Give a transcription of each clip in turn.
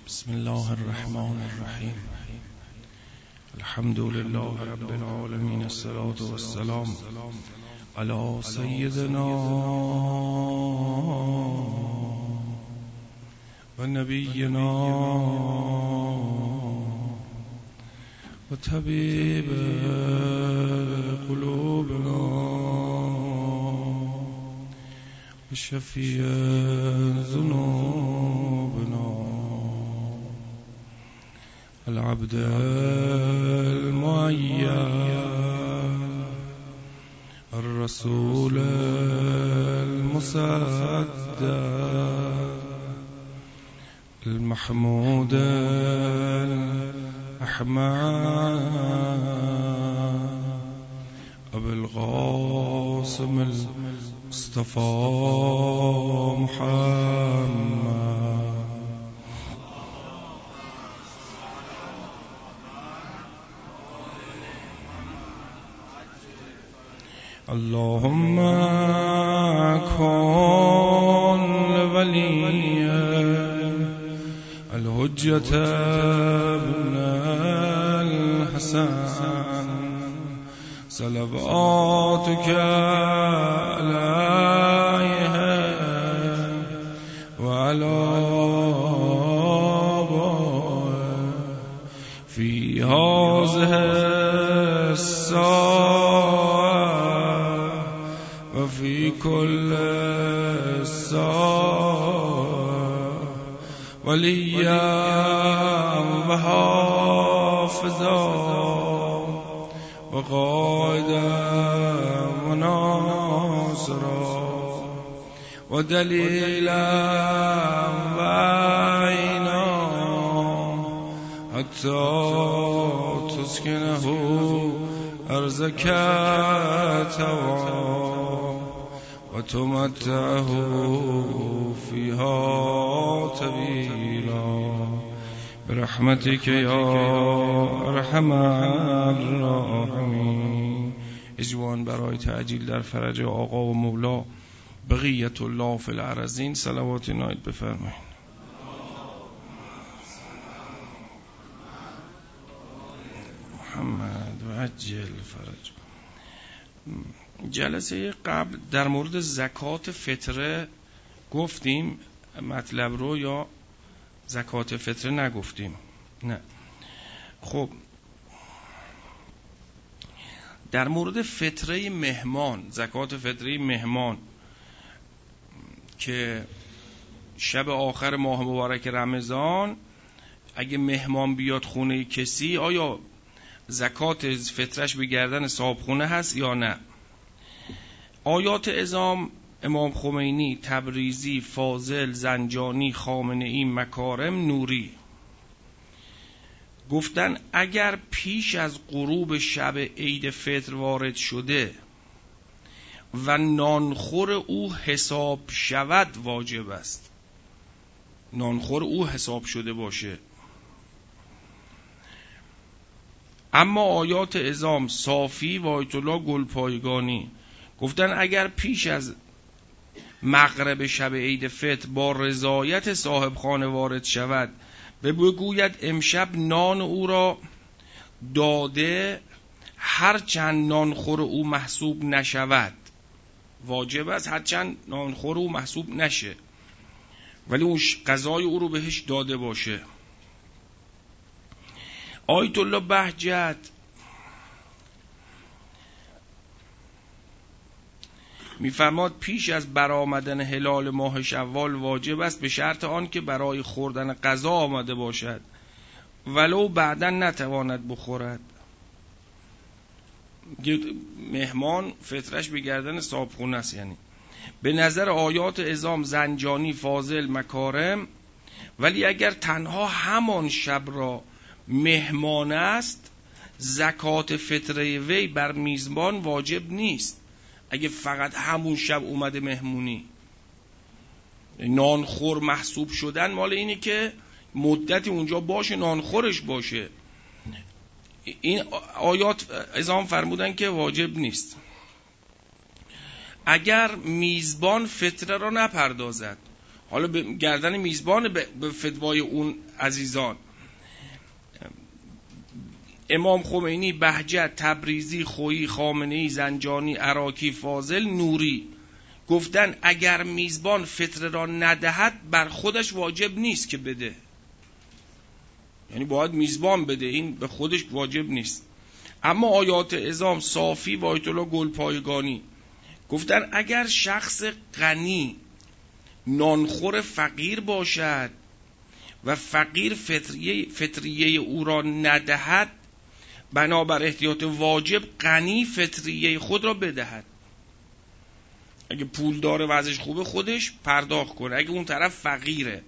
بسم الله الرحمن الرحیم. الحمد لله رب العالمین، الصلاة والسلام علی سیدنا و نبینا و طبیب قلوبنا و شفیع ذنوبنا العبد المعید الرسول المصدق المحمود الأحمد أبو القاسم المصطفى محمد. اللهم كن لولي الحجة ابن الحسن صلواتك عليه وعلى آبائه في هذه الساعة وفي كل الساعة وليا وحافظا وقائدا وناصرا ودليلا وعينا حتى تسكنه أرزك طوعا وتمتعه فيها طويلا برحمتك يا ارحم الراحمین. اجوان برای تعجیل در فرج آقا و مولا بقیت الله فی الارضین صلوات نایت بفرمایید. محمد و عجل فرج. جلسه قبل در مورد زکات فطره گفتیم مطلب رو، یا زکات فطره نگفتیم؟ نه. خب در مورد فطره مهمان، زکات فطره مهمان که شب آخر ماه مبارک رمضان اگه مهمان بیاد خونه کسی، آیا زکات فطرش به گردن صاحب خونه هست یا نه؟ آیات اعظام امام خمینی، تبریزی، فاضل، زنجانی، خامنه‌ای، مکارم، نوری گفتن اگر پیش از غروب شب عید فطر وارد شده و نانخور او حساب شود واجب است. نانخور او حساب شده باشه. اما آیات اعظام صافی و آیت الله گلپایگانی گفتن اگر پیش از مغرب شب عید فطر با رضایت صاحب خانه وارد شود و بگوید امشب نان او را داده، هرچند نانخور او محسوب نشود واجب است، هرچند نانخور او محسوب نشه ولی اون غذای او رو بهش داده باشه. آیت الله بهجت میفرماد پیش از برآمدن هلال ماه شوال واجب است، به شرط آن که برای خوردن غذا آمده باشد ولو بعداً نتواند بخورد. مهمان فطرش به گردن صاحب خونه است. یعنی به نظر آیات اعظام زنجانی، فاضل، مکارم، ولی اگر تنها همان شب را مهمان است زکات فطره وی بر میزبان واجب نیست. اگه فقط همون شب اومده مهمونی، نانخور محسوب شدن مال اینه که مدتی اونجا باشه، نانخورش باشه. این آیات اعظام فرمودن که واجب نیست. اگر میزبان فطره را نپردازد، حالا به گردن میزبان به فتوای اون عزیزان. امام خمینی، بهجت، تبریزی، خویی، خامنه‌ای، زنجانی، عراقی، فاضل، نوری گفتن اگر میزبان فطره را ندهد بر خودش واجب نیست که بده، یعنی باید میزبان بده، این به خودش واجب نیست. اما آیات اعظام، صافی و آیت الله گلپایگانی گفتن اگر شخص غنی نانخور فقیر باشد و فقیر فطریه او را ندهد، بنابر احتیاط واجب غنی فطریه خود را بدهد. اگه پول داره و ازش خوبه خودش پرداخت کنه، اگه اون طرف فقیره.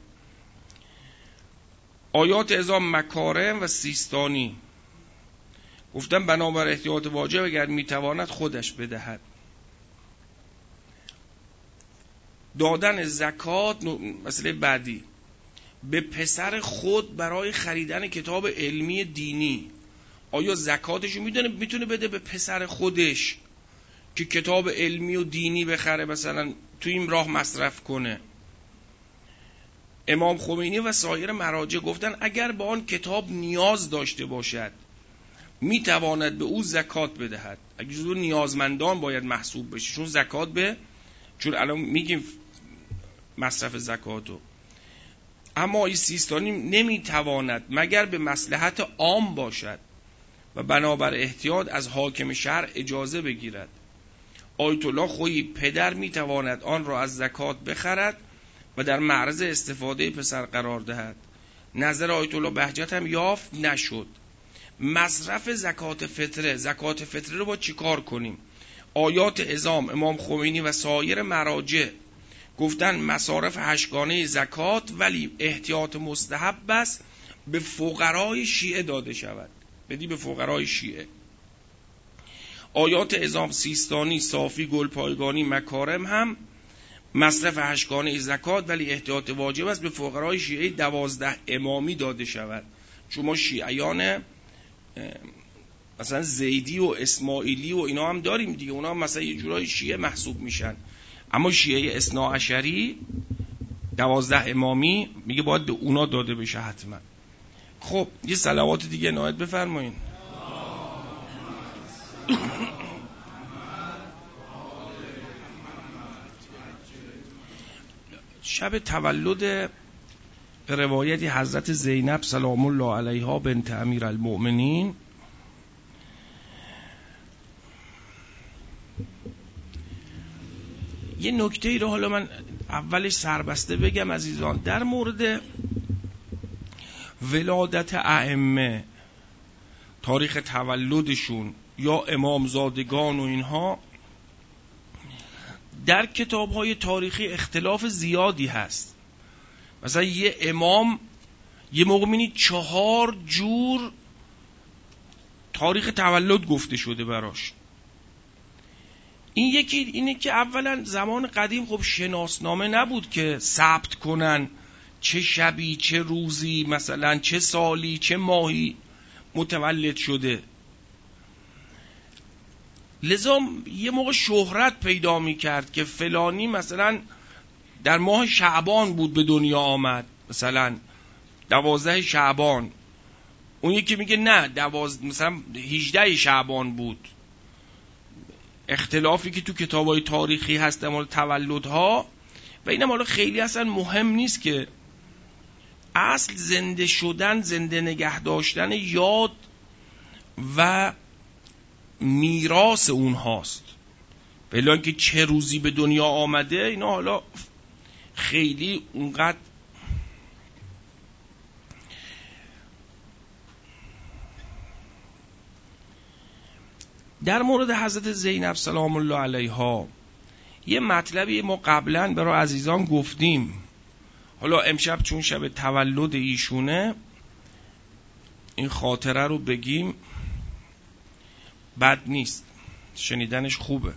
آیات اعظام، مکارم و سیستانی گفتن بنابر احتیاط واجب اگر میتواند خودش بدهد. دادن زکات، مسئله بعدی، به پسر خود برای خریدن کتاب علمی دینی، آیا زکاتشو میتونه بده به پسر خودش که کتاب علمی و دینی بخره، مثلا تو این راه مصرف کنه؟ امام خمینی و سایر مراجع گفتن اگر به آن کتاب نیاز داشته باشد میتواند به او زکات بدهد. اگه جزو نیازمندان باید محسوب بشه، چون زکات چون الان میگیم مصرف زکاتو. اما این سیستانی نمیتواند مگر به مصلحت عام باشد و بنابر احتیاط از حاکم شهر اجازه بگیرد. آیت الله خویی پدر میتواند آن را از زکات بخرد و در معرض استفاده پسر قرار دهد. نظر آیت الله بهجت هم یافت نشد. مصرف زکات فطره رو با چی کار کنیم؟ آیات اعظام، امام خمینی و سایر مراجع گفتن مصارف هشتگانه زکات ولی احتیاط مستحب است به فقرای شیعه داده شود، بدی به فقرای شیعه. آیات اعظام، سیستانی، صافی، گلپایگانی، مکارم هم مصرف هشتگانه زکات ولی احتیاط واجب است به فقرای شیعه 12 امامی داده شود. چون ما شیعیان مثلا زیدی و اسماعیلی و اینا هم داریم دیگه، اونا هم مثلا یه جورای شیعه محسوب میشن، اما شیعه اثناعشری 12 امامی میگه باید به اونا داده بشه حتما. خب یه صلوات دیگه عنایت بفرمایین. شب تولد به روایتی حضرت زینب سلام الله علیها بنت امیرالمؤمنین یه نکته ای رو حالا من اولش سربسته بگم عزیزان، در مورد ولادت ائمه، تاریخ تولدشون یا امامزادگان و اینها، در کتاب‌های تاریخی اختلاف زیادی هست. مثلا یه امام یه موقع می‌بینی 4 جور تاریخ تولد گفته شده براش. این یکی اینه که اولا زمان قدیم خب شناسنامه نبود که ثبت کنن چه شبی، چه روزی، مثلا چه سالی، چه ماهی متولد شده. لذا یه موقع شهرت پیدا می کرد که فلانی مثلا در ماه شعبان بود به دنیا آمد، مثلا 12 شعبان. اون یکی میگه نه مثلا 18 شعبان بود. اختلافی که تو کتابای تاریخی هست در مورد تولدها و اینم حالا خیلی اصلا مهم نیست، که اصل زنده شدن، زنده نگه داشتن یاد و میراث اونهاست. بلا اینکه چه روزی به دنیا آمده اینا حالا خیلی اونقدر در مورد حضرت زینب سلام الله علیها یه مطلبی ما قبلا برای عزیزان گفتیم، حالا امشب چون شب تولد ایشونه این خاطره رو بگیم، بد نیست، شنیدنش خوبه.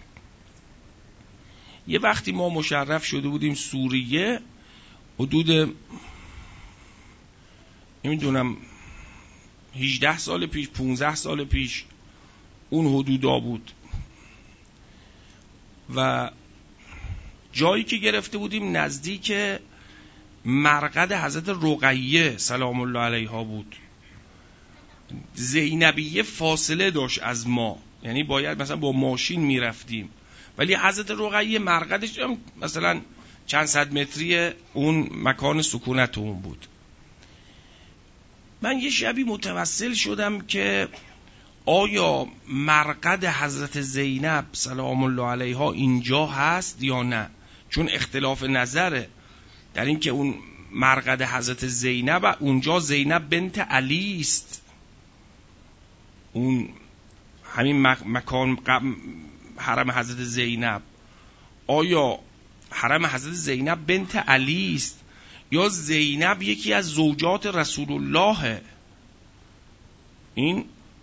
یه وقتی ما مشرف شده بودیم سوریه، حدود نمیدونم 18 سال پیش 15 سال پیش اون حدودا بود و جایی که گرفته بودیم نزدیک مرقد حضرت رقیه سلام الله علیها بود. زینبیه فاصله داشت از ما، یعنی باید مثلا با ماشین میرفتیم، ولی حضرت رقیه مرقدش مثلا چند صد متری اون مکان سکونت اون بود. من یه شبی متوسل شدم که آیا مرقد حضرت زینب سلام الله علیها اینجا هست یا نه، چون اختلاف نظره در این که اون مرقد حضرت زینب اونجا زینب بنت علی است، اون همین مکان حرم حضرت زینب، آیا حرم حضرت زینب بنت علی است یا زینب یکی از زوجات رسول الله؟ این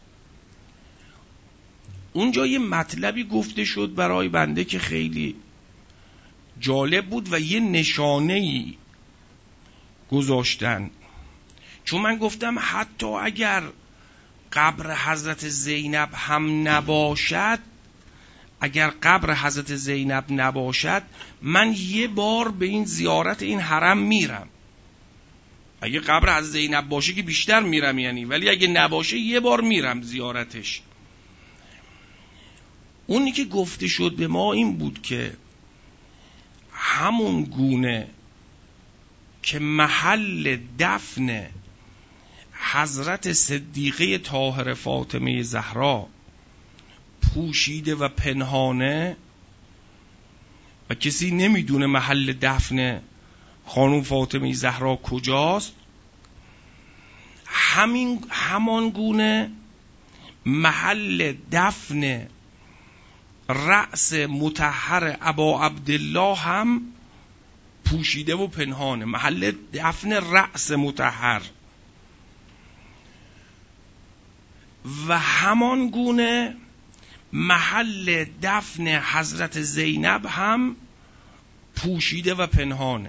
اونجا یه مطلبی گفته شد برای بنده که خیلی جالب بود و یه نشانه‌ای گذاشتن. چون من گفتم حتی اگر قبر حضرت زینب هم نباشد، اگر قبر حضرت زینب نباشد، من یه بار به این زیارت این حرم میرم. اگه قبر حضرت زینب باشه که بیشتر میرم یعنی، ولی اگه نباشه یه بار میرم زیارتش. اونی که گفته شد به ما این بود که همون گونه که محل دفن حضرت صدیقه طاهره فاطمه زهرا پوشیده و پنهانه و کسی نمیدونه محل دفن خانم فاطمه زهرا کجاست، همان گونه محل دفن رأس مطهر ابا عبدالله هم پوشیده و پنهانه. محل دفن رأس مطهر و همان گونه محل دفن حضرت زینب هم پوشیده و پنهانه.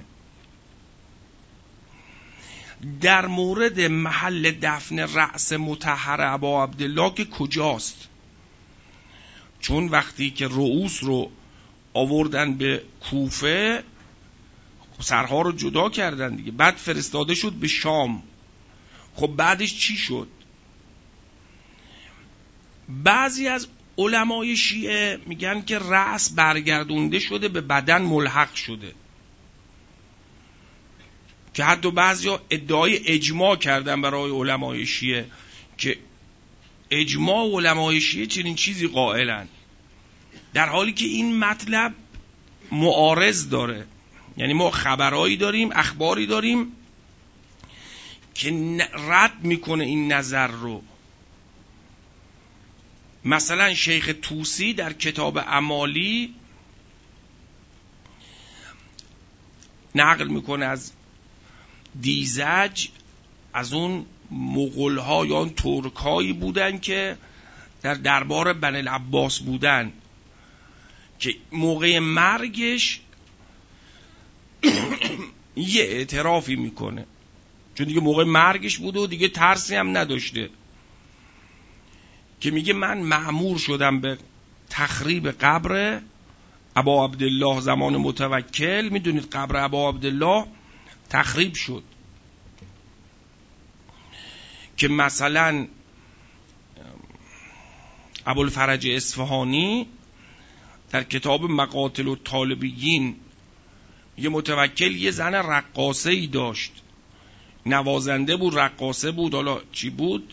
در مورد محل دفن رأس مطهر ابا عبدالله که کجاست، چون وقتی که رؤوس رو آوردن به کوفه سرها رو جدا کردن دیگه، بعد فرستاده شد به شام. خب بعدش چی شد؟ بعضی از علمای شیعه میگن که رأس برگردونده شده به بدن ملحق شده، که حتی بعضیا ادعای اجماع کردن برای علمای شیعه که اجماع علمای شیعه چنین چیزی قائلن، در حالی که این مطلب معارض داره. یعنی ما خبرایی داریم، اخباری داریم که رد میکنه این نظر رو. مثلا شیخ طوسی در کتاب امالی نقل میکنه از دیزج، از اون مغول‌ها یا اون ترک‌هایی بودن که در دربار بنی العباس بودن، که موقع مرگش یه اعترافی میکنه، چون دیگه موقع مرگش بوده و دیگه ترسی هم نداشته، که میگه من مأمور شدم به تخریب قبر ابا عبدالله زمان متوکل. میدونید قبر ابا عبدالله تخریب شد، که مثلا ابوالفرج اصفهانی در کتاب مقاتل الطالبیین یه متوکل یه زن رقاصه ای داشت، نوازنده بود، رقاصه بود، حالا چی بود،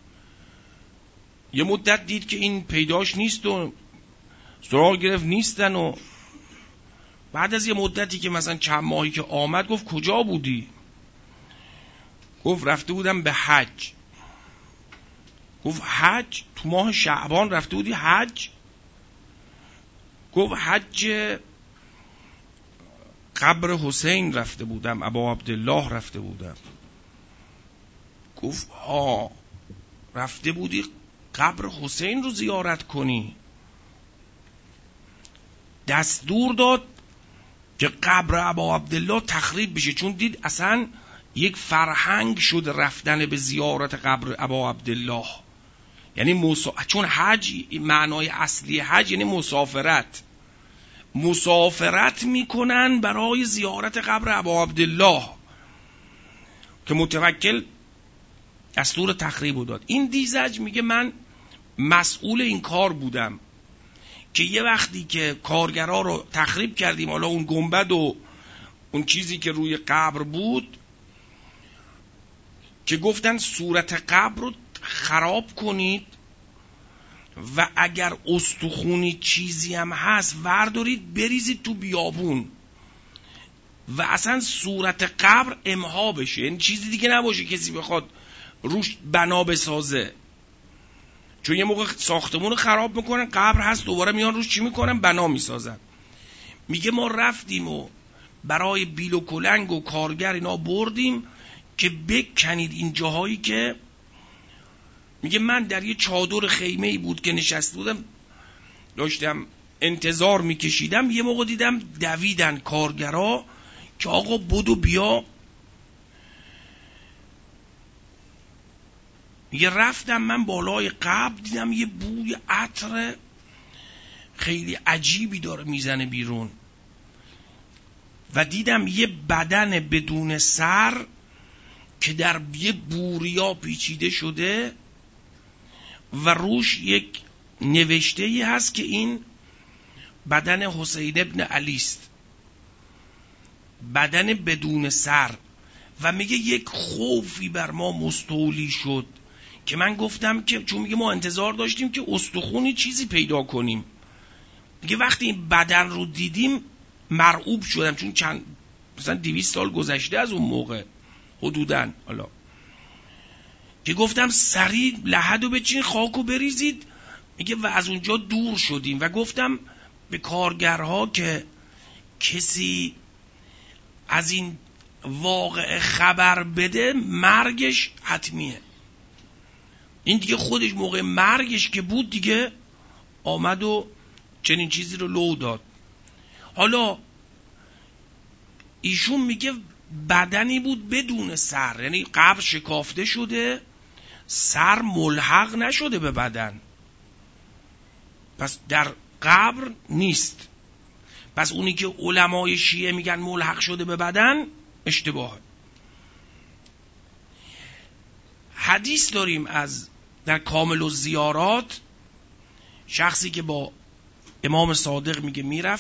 یه مدت دید که این پیداش نیست و سراغ گرفت نیستن، و بعد از یه مدتی که مثلا چند ماهی که آمد گفت کجا بودی؟ گفت رفته بودم به حج. گفت حج؟ تو ماه شعبان رفته بودی حج؟ گفت حج قبر حسین رفته بودم، ابا عبدالله رفته بودم. گفت رفته بودی قبر حسین رو زیارت کنی؟ دستور داد که قبر ابا عبدالله تخریب بشه، چون دید اصلا یک فرهنگ شد رفتن به زیارت قبر ابا عبدالله. یعنی چون حج معنای اصلی حج یعنی مسافرت، مسافرت میکنن برای زیارت قبر ابا عبدالله که متوکل دستور تخریب داد. این دیزج میگه من مسئول این کار بودم که یه وقتی که کارگرها رو تخریب کردیم، حالا اون گنبد و اون چیزی که روی قبر بود که گفتن صورت قبر رو خراب کنید و اگر استخونی چیزی هم هست وردارید بریزید تو بیابون و اصلا صورت قبر امها بشه، یعنی چیزی دیگه نباشه کسی بخواد روش بنا بسازه، چون یه موقع ساختمون رو خراب میکنن، قبر هست دوباره میان روش چی میکنن؟ بنا میسازن. میگه ما رفتیم و برای بیل و کلنگ و کارگر اینا بردیم که بکنید این جاهایی که میگه من در یه چادر خیمه‌ای بود که نشسته بودم داشتم انتظار میکشیدم، یه موقع دیدم دویدن کارگرها که آقا بدو بیا. میگه رفتم من بالای قبر دیدم یه بوی عطر خیلی عجیبی داره میزنه بیرون و دیدم یه بدن بدون سر که در یه بوریا پیچیده شده و روش یک نوشته‌ای هست که این بدن حسین ابن علی است، بدن بدون سر. و میگه یک خوفی بر ما مستولی شد که من گفتم که چون میگه ما انتظار داشتیم که استخونی چیزی پیدا کنیم، میگه وقتی این بدن رو دیدیم مرعوب شدم، چون چند مثلا 200 سال گذشته از اون موقع حدوداً، حالا که گفتم سریع لحدو بچین خاکو بریزید. میگه و از اونجا دور شدیم و گفتم به کارگرها که کسی از این واقع خبر بده مرگش حتمیه. این دیگه خودش موقع مرگش که بود دیگه آمد و چنین چیزی رو لو داد. حالا ایشون میگه بدنی بود بدون سر، یعنی قبر شکافته شده، سر ملحق نشده به بدن، پس در قبر نیست. پس اونی که علمای شیعه میگن ملحق شده به بدن اشتباهه. حدیث داریم از در کامل الزیارات، شخصی که با امام صادق میگه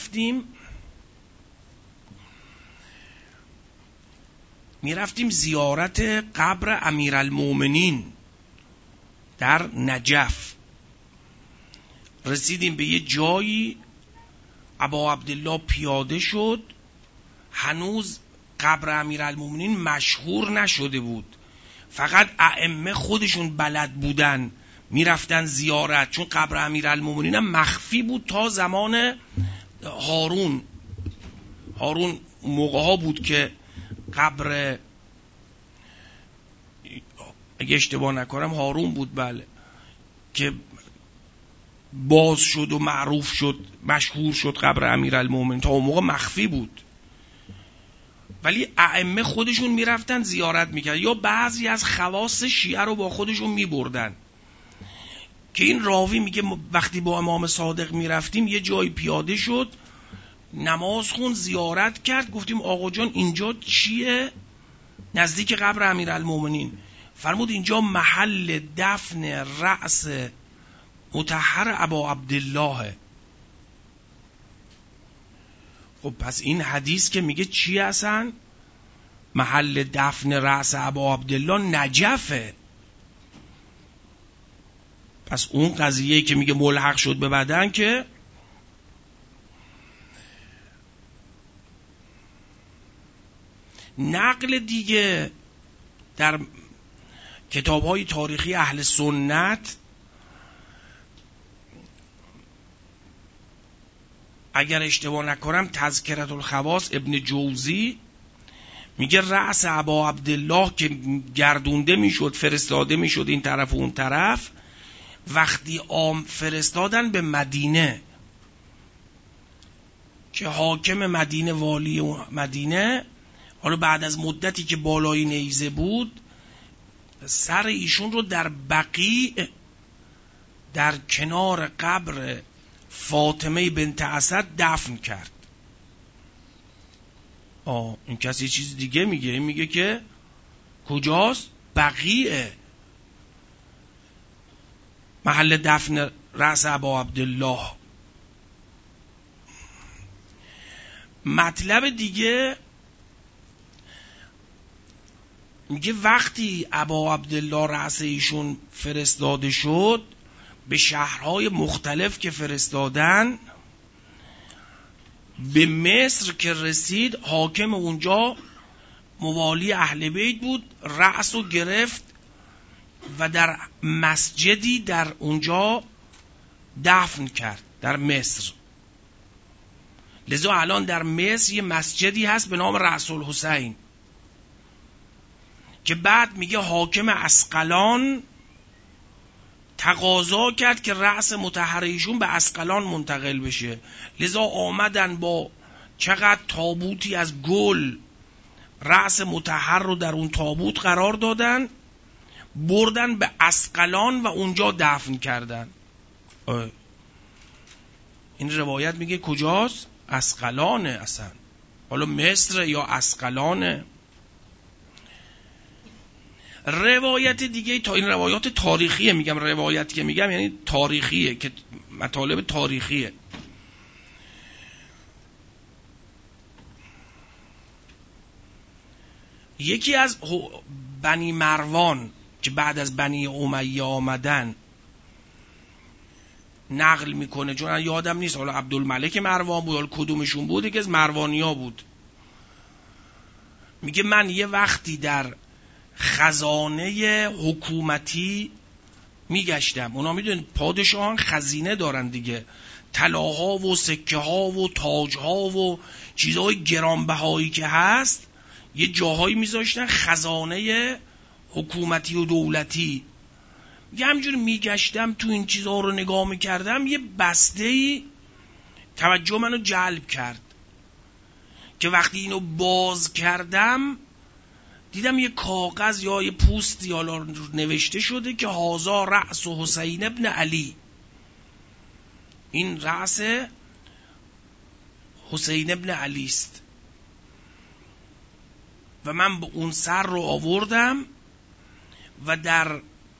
میرفتیم زیارت قبر امیرالمومنین در نجف. رسیدیم به یه جایی، ابا عبدالله پیاده شد، هنوز قبر امیرالمومنین مشهور نشده بود، فقط ائمه خودشون بلد بودن میرفتن زیارت، چون قبر امیرالمومنین هم مخفی بود تا زمان هارون موقع ها بود که قبر، اگه اشتباه نکنم هارون بود، بله، که باز شد و معروف شد مشهور شد قبر امیرالمومنین، تا اون موقع مخفی بود. ولی ائمه خودشون میرفتن زیارت میکرد، یا بعضی از خواص شیعه رو با خودشون میبردن. که این راوی میگه وقتی با امام صادق میرفتیم یه جایی پیاده شد، نماز خون، زیارت کرد، گفتیم آقا جان اینجا چیه؟ نزدیک قبر امیرالمومنین. فرمود اینجا محل دفن رأس مطهر ابا عبدالله. خب پس این حدیث که میگه چی هستن؟ محل دفن رأس ابا عبدالله نجفه. پس اون قضیه که میگه ملحق شد به بدن که نقل دیگه در کتاب‌های تاریخی اهل سنت، اگر اشتباه نکنم تذکرة الخواص ابن جوزی میگه رأس ابا عبدالله که گردونده میشد، فرستاده میشد این طرف و اون طرف، وقتی فرستادن به مدینه که حاکم مدینه، والی مدینه، حالا بعد از مدتی که بالای نیزه بود، سر ایشون رو در بقیع در کنار قبر فاطمه بنت اسد دفن کرد. این کسی چیز دیگه میگه، این میگه که کجاست؟ بقیعه، محل دفن رأس ابا عبدالله. مطلب دیگه میگه وقتی ابا عبدالله رأس ایشون فرستاده شد، به شهرهای مختلف که فرستادن، به مصر که رسید، حاکم اونجا موالی اهل بیت بود، رأس رو گرفت و در مسجدی در اونجا دفن کرد، در مصر. لذا الان در مصر یه مسجدی هست به نام رأس الحسین، که بعد میگه حاکم اسقلان تقاضا کرد که رأس مطهر ایشون به اسقلان منتقل بشه. لذا آمدن با چقدر تابوتی از گل رأس مطهر رو در اون تابوت قرار دادن، بردن به اسقلان و اونجا دفن کردن. این روایت میگه کجاست؟ اسقلانه اصلا، حالا مصر یا اسقلانه. روایت دیگه، تا این روایات تاریخیه، میگم روایتی که میگم یعنی تاریخیه، که مطالب تاریخیه. یکی از بنی مروان که بعد از بنی امیه آمدن نقل میکنه، چون یادم نیست حالا عبدالملک مروان بود، حالا کدومشون بود، که از مروانیا بود. میگه من یه وقتی در خزانه حکومتی میگشتم. اونا میدونید پادشاهان خزینه دارن دیگه، طلاها و سکه ها و تاج ها و چیزهای گرانبهایی که هست یه جاهایی میذاشتن، خزانه حکومتی و دولتی. یه همجور میگشتم تو این چیزها رو نگاه میکردم، یه بسته‌ای توجه منو جلب کرد که وقتی اینو باز کردم دیدم یه کاغذ یا یه پوستی حالا نوشته شده که هازا رأس حسین ابن علی، این رأس حسین ابن علی است. و من به اون سر رو آوردم و در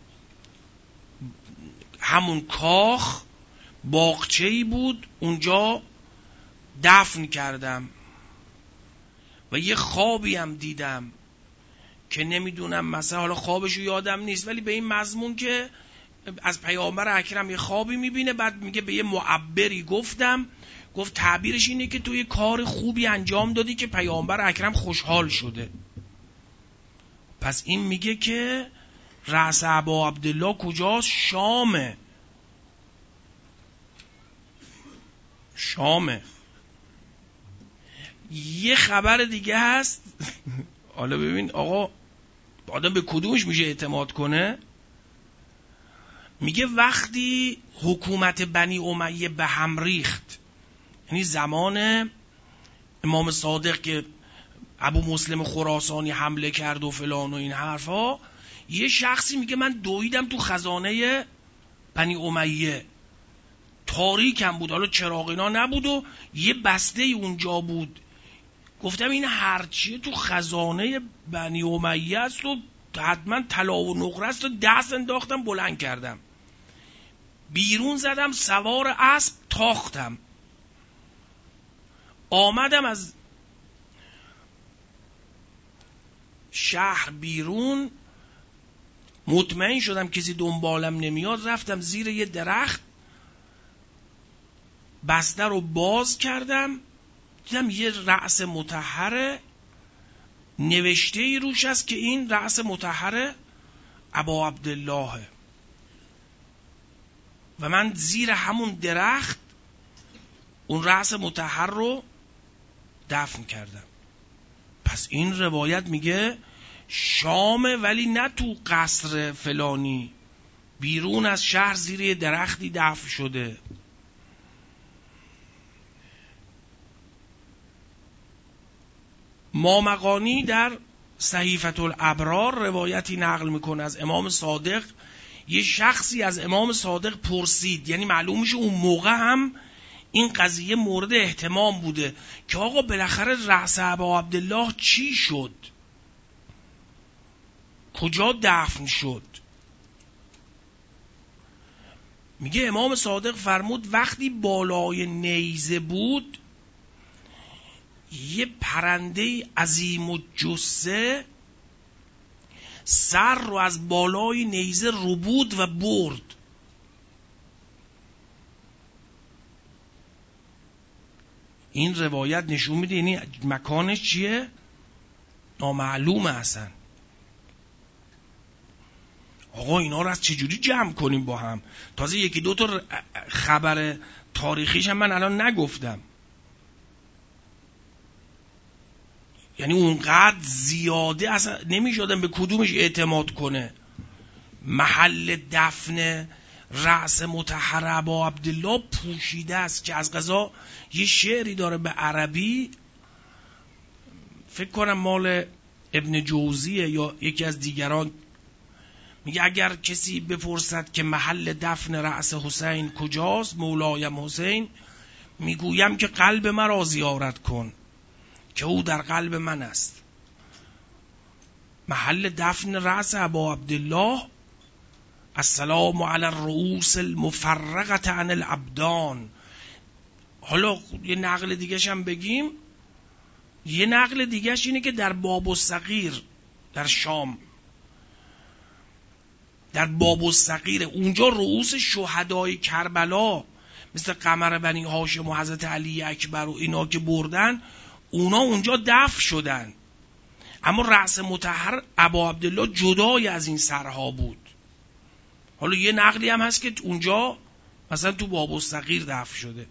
همون کاخ باغچه‌ای بود، اونجا دفن کردم. و یه خوابی هم دیدم که نمیدونم مثلا حالا خوابشو یادم نیست، ولی به این مضمون که از پیامبر اکرم یه خوابی میبینه، بعد میگه به یه معبری گفت تعبیرش اینه که تو یه کار خوبی انجام دادی که پیامبر اکرم خوشحال شده. پس این میگه که رأس ابا عبدالله کجاست؟ شامه. یه خبر دیگه هست حالا ببین آقا آدم به کدومش میشه اعتماد کنه. میگه وقتی حکومت بنی امیه به هم ریخت، یعنی زمان امام صادق که ابو مسلم خراسانی حمله کرد و فلان و این حرفا، یه شخصی میگه من دویدم تو خزانه بنی امیه، تاریکم بود، حالا چراغ اینا نبود و یه بسته اونجا بود. گفتم این هرچیه تو خزانه بنی امیه است و حتما طلا و نقره است و دست انداختم بلند کردم، بیرون زدم، سوار اسب تاختم، آمدم از شهر بیرون، مطمئن شدم کسی دنبالم نمیاد، رفتم زیر یه درخت، بسته رو باز کردم، دیدم یه رأس مطهر نوشته ای روش است که این رأس مطهر ابا عبدالله. و من زیر همون درخت اون رأس مطهر رو دفن کردم. پس این روایت میگه شامه، ولی نه تو قصر فلانی، بیرون از شهر زیر یه درختی دفن شده. مامقانی در صحیفة الابرار روایتی نقل میکنه از امام صادق یه شخصی از امام صادق پرسید، یعنی معلوم میشه اون موقع هم این قضیه مورد اهتمام بوده که آقا بالاخره رأس ابا عبدالله چی شد، کجا دفن شد. میگه امام صادق فرمود وقتی بالای نیزه بود یه پرنده عظیم الجثه سر رو از بالای نیزه رو بود و برد. این روایت نشون میده یعنی مکانش چیه؟ نامعلومه اصلا. آقا اینا رو از چجوری جمع کنیم با هم؟ تازه یکی دو تا خبر تاریخیش هم من الان نگفتم. یعنی اونقدر زیاده اصلا نمیشدن به کدومش اعتماد کنه. محل دفن رأس مطهر ابا عبدالله پوشیده است که از قضا یه شعری داره به عربی، فکر کنم مال ابن جوزیه یا یکی از دیگران، میگه اگر کسی بپرسد که محل دفن رأس حسین کجاست، مولایم حسین، میگویم که قلب مرا زیارت کن که او در قلب من است. محل دفن رأس ابا عبدالله السلام علی الرؤوس المفرقة عن الابدان. حالا یه نقل دیگه‌ش هم بگیم. یه نقل دیگه‌ش اینه که در باب الصغیر در شام، در باب الصغیر اونجا رؤوس شهدای کربلا مثل قمر بنی هاشم و حضرت علی اکبر و اینا که بردن، اونا اونجا دفن شدن، اما رأس مطهر ابا عبدالله جدای از این سرها بود. حالا یه نقلی هم هست که اونجا مثلا تو باب الصغیر دفن شده.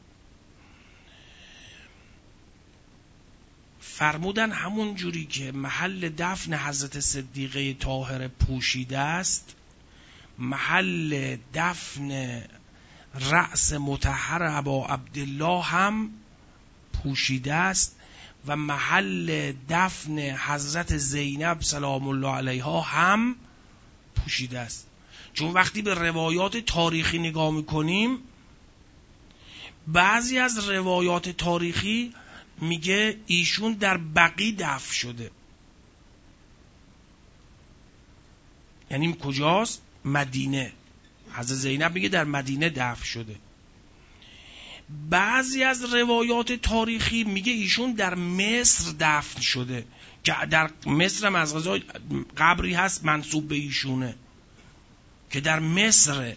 فرمودن همون جوری که محل دفن حضرت صدیقه طاهره پوشیده است، محل دفن رأس مطهر ابا عبدالله هم پوشیده است و محل دفن حضرت زینب سلام الله علیها هم پوشیده است. چون وقتی به روایات تاریخی نگاه میکنیم، بعضی از روایات تاریخی میگه ایشون در بقیع دفن شده. یعنی کجاست؟ مدینه. حضرت زینب میگه در مدینه دفن شده. بعضی از روایات تاریخی میگه ایشون در مصر دفن شده، که در مصر هم از قضا قبری هست منسوب به ایشونه که در مصر.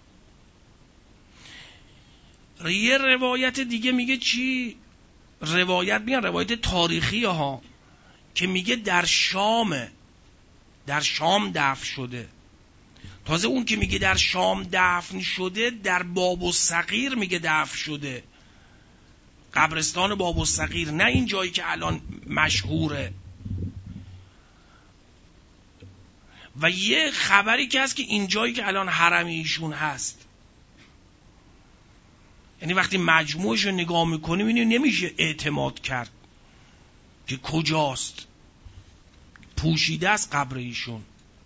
یه روایت دیگه میگه چی؟ روایت میگن روایت تاریخی ها که میگه در شام دفن شده. تازه اون که میگه در شام دفن شده در باب الصغیر میگه دفن شده، قبرستان باب الصغیر، نه این جایی که الان مشهوره. و یه خبری که هست که این جایی که الان حرم ایشون هست، یعنی وقتی مجموعش رو نگاه میکنیم اینو نمیشه اعتماد کرد که کجاست. پوشیده است قبر ایشون.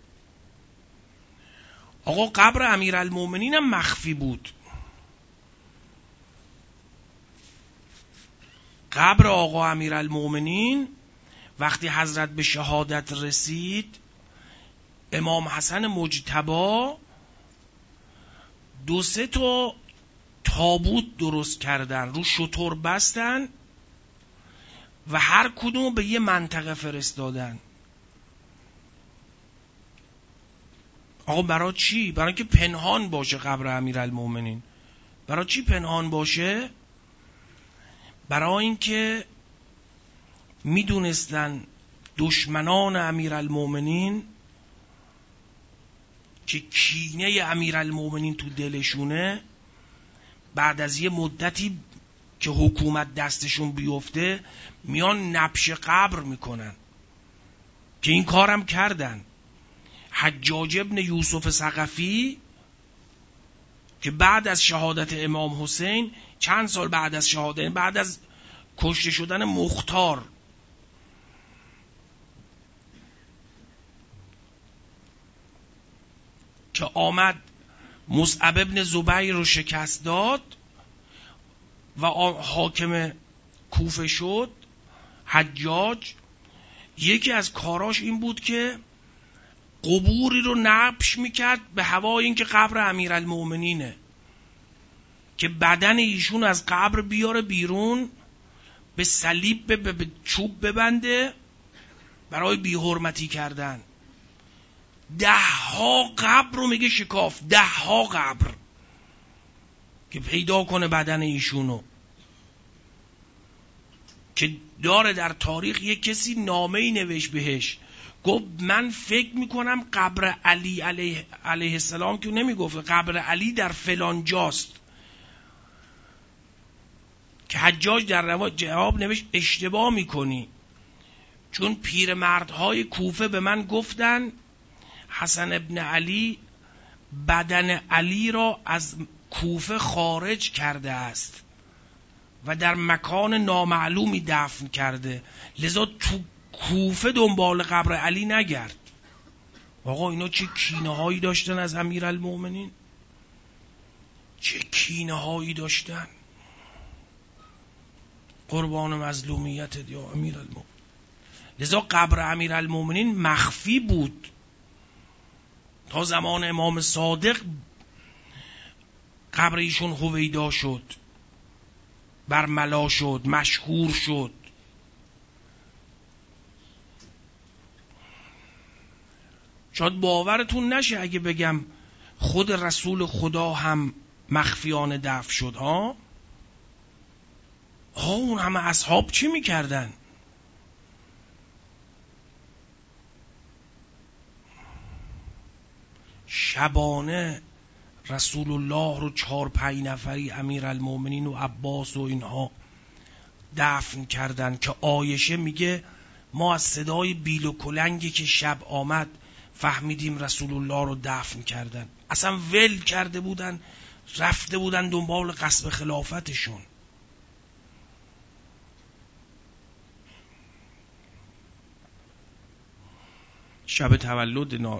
آقا قبر امیرالمومنین هم مخفی بود. قبر آقا امیرالمومنین وقتی حضرت به شهادت رسید، امام حسن مجتبی 2-3 تا تابوت درست کردن، رو شتر بستن و هر کدوم به یه منطقه فرستادن. آقا برای چی؟ برای که پنهان باشه قبر امیرالمومنین. برای چی پنهان باشه؟ برای اینکه میدونستن دشمنان امیرالمومنین که کینه امیرالمومنین تو دلشونه، بعد از یه مدتی که حکومت دستشون بیفته میان نبش قبر میکنن، که این کارم کردن. حجاج ابن یوسف ثقفی که بعد از شهادت امام حسین، چند سال بعد از شهادت، بعد از کشته شدن مختار، که آمد مصعب ابن زبیر رو شکست داد و حاکم کوفه شد حجاج، یکی از کاراش این بود که قبوری رو نبش میکرد به هوای این که قبر امیرالمؤمنینه، که بدن ایشون از قبر بیاره بیرون، به صلیب به چوب ببنده برای بی‌حرمتی کردن. 10 قبر رو میگه شکاف، 10 قبر که پیدا کنه بدن ایشونو، که داره در تاریخ یک کسی نامه‌ای نوشت بهش، گفت من فکر میکنم قبر علی علیه السلام، که نمیگفت قبر علی در فلان جاست، که حجاج در جواب نوشت اشتباه میکنی، چون پیرمردهای کوفه به من گفتن حسن ابن علی بدن علی را از کوفه خارج کرده است و در مکان نامعلومی دفن کرده، لذا تو کوفه دنبال قبر علی نگرد. آقا اینا چه کینه هایی داشتن از امیرالمؤمنین، چه کینه هایی داشتن. قربان مظلومیت یا امیرالمؤمنین. لذا قبر امیرالمؤمنین مخفی بود تا زمان امام صادق قبر ایشون هویدا شد، برملا شد، مشهور شد. شاید باورتون نشه اگه بگم خود رسول خدا هم مخفیانه دفن شد. اون همه اصحاب چی میکردن؟ شبانه رسول الله رو 4-5 نفری امیرالمؤمنین و عباس و اینها دفن کردن، که عایشه میگه ما از صدای بیل و کلنگی که شب آمد فهمیدیم رسول الله رو دفن کردن. اصلا ول کرده بودن، رفته بودن دنبال غصب خلافتشون. شب تولد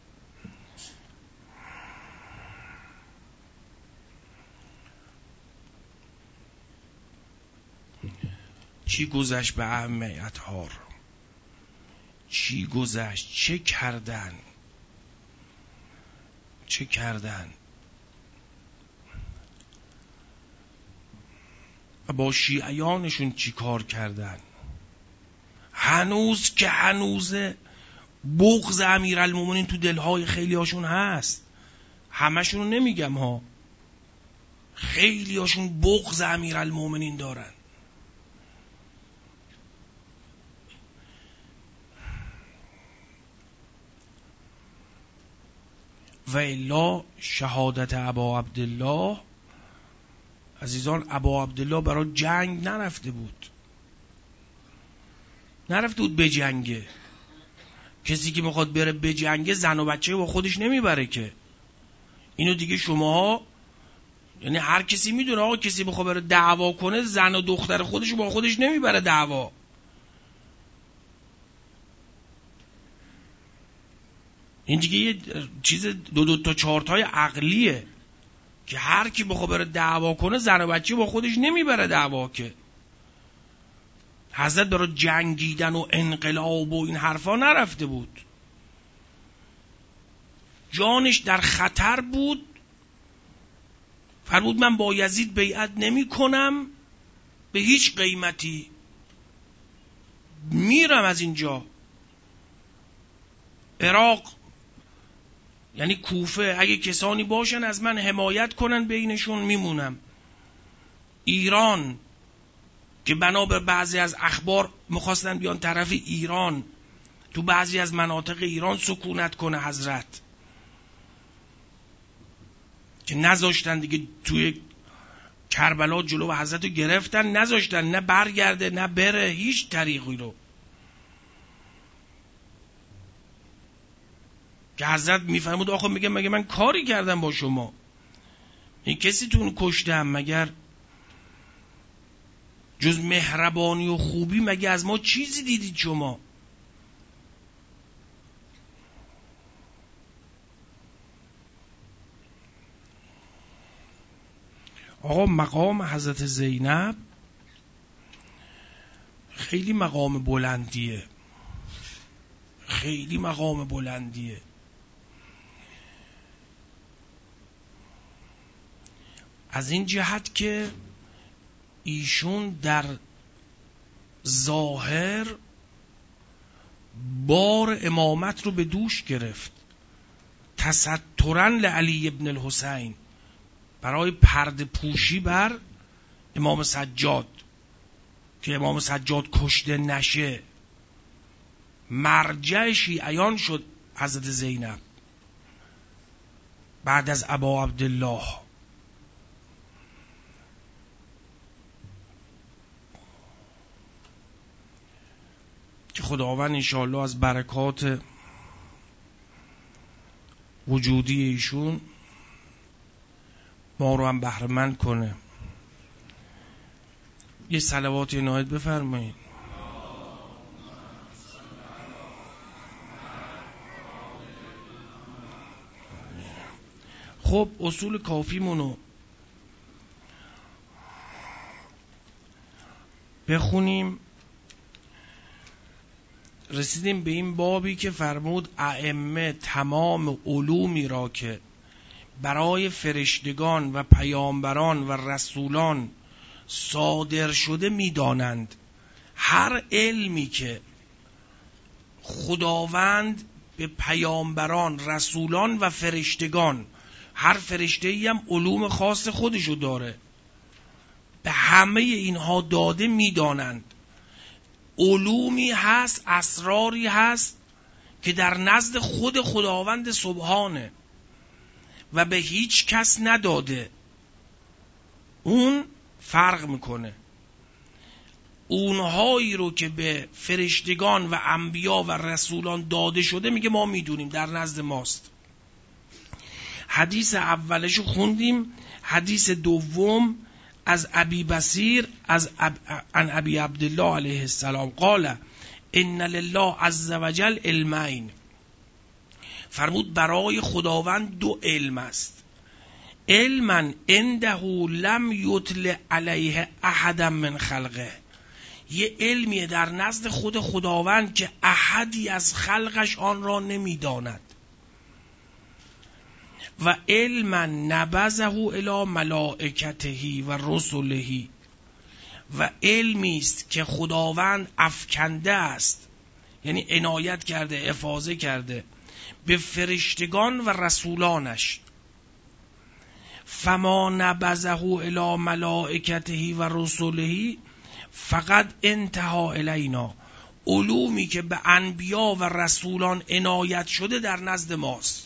چی گذشت به اهل اطهار، چی گذشت، چه کردن و با شیعیانشون چی کار کردن. هنوز که هنوزه بغض امیرالمؤمنین تو دلهای خیلی هاشون هست، همشون رو نمیگم ها، خیلی هاشون بغض امیرالمؤمنین دارن. و الا شهادت ابا عبدالله، عزیزان، ابا عبدالله برای جنگ نرفته بود به جنگه. کسی که میخواد بره به جنگه زن و بچه با خودش نمیبره که. اینو دیگه شماها، یعنی هر کسی میدونه آقا کسی بخواد بره دعوا کنه زن و دختر خودش با خودش نمیبره دعوا. این دیگه یه چیز 2 تا 4 تای عقلیه که هر کی بخواد بره دعوا کنه زن و بچه با خودش نمیبره دعوا. که حضرت برای جنگیدن و انقلاب و این حرفا نرفته بود، جانش در خطر بود، فرمود من با یزید بیعت نمی کنم به هیچ قیمتی، میرم از اینجا. عراق یعنی کوفه اگه کسانی باشن از من حمایت کنن بینشون میمونم. ایران که بنابر بعضی از اخبار میخواستن بیان طرف ایران، تو بعضی از مناطق ایران سکونت کنه حضرت، که نذاشتن دیگه. توی کربلا جلو حضرت رو گرفتن، نذاشتن نه برگرده نه بره هیچ طریقی رو، که حضرت میفرمود آخه مگه من کاری کردم با شما؟ این کسی تون کشتم مگر جز مهربانی و خوبی؟ مگه از ما چیزی دیدید شما؟ آقا مقام حضرت زینب خیلی مقام بلندیه، خیلی مقام بلندیه. از این جهت که ایشون در ظاهر بار امامت رو به دوش گرفت، تسترا لعلی ابن الحسین، برای پرده پوشی بر امام سجاد که امام سجاد کشته نشه. مرجع شیعیان شد حضرت زینب بعد از ابا عبدالله. که خداوند انشاءالله از برکات وجودی ایشون ما رو هم بهره‌مند کنه. یه صلوات عنایت بفرمایید. خب اصول کافیمونو بخونیم. رسیدیم به این بابی که فرمود ائمه تمام علومی را که برای فرشتگان و پیامبران و رسولان صادر شده می‌دانند. هر علمی که خداوند به پیامبران، رسولان و فرشتگان، هر فرشته‌ای هم علوم خاص خودشو داره، به همه اینها داده می‌دانند. علومی هست، اسراری هست که در نزد خود خداوند سبحانه و به هیچ کس نداده. اون فرق میکنه. اونهایی رو که به فرشتگان و انبیا و رسولان داده شده میگه ما میدونیم، در نزد ماست. حدیث اولشو خوندیم. حدیث دوم از ابی بصیر عن ابی عبدالله علیه السلام قال ان لله عز وجل علمین. فرمود برای خداوند دو علم است. علما عنده لم یطلع علیه احد من خلقه. یه علمیه در نزد خود خداوند که احدی از خلقش آن را نمیداند. و علما نبذه الی ملائکته و رسله. و علمی است که خداوند افکنده است، یعنی عنایت کرده، افاضه کرده به فرشتگان و رسولانش. فما نبذه الی ملائکته و رسله فقط انتهى الینا. علومی که به انبیا و رسولان عنایت شده در نزد ماست.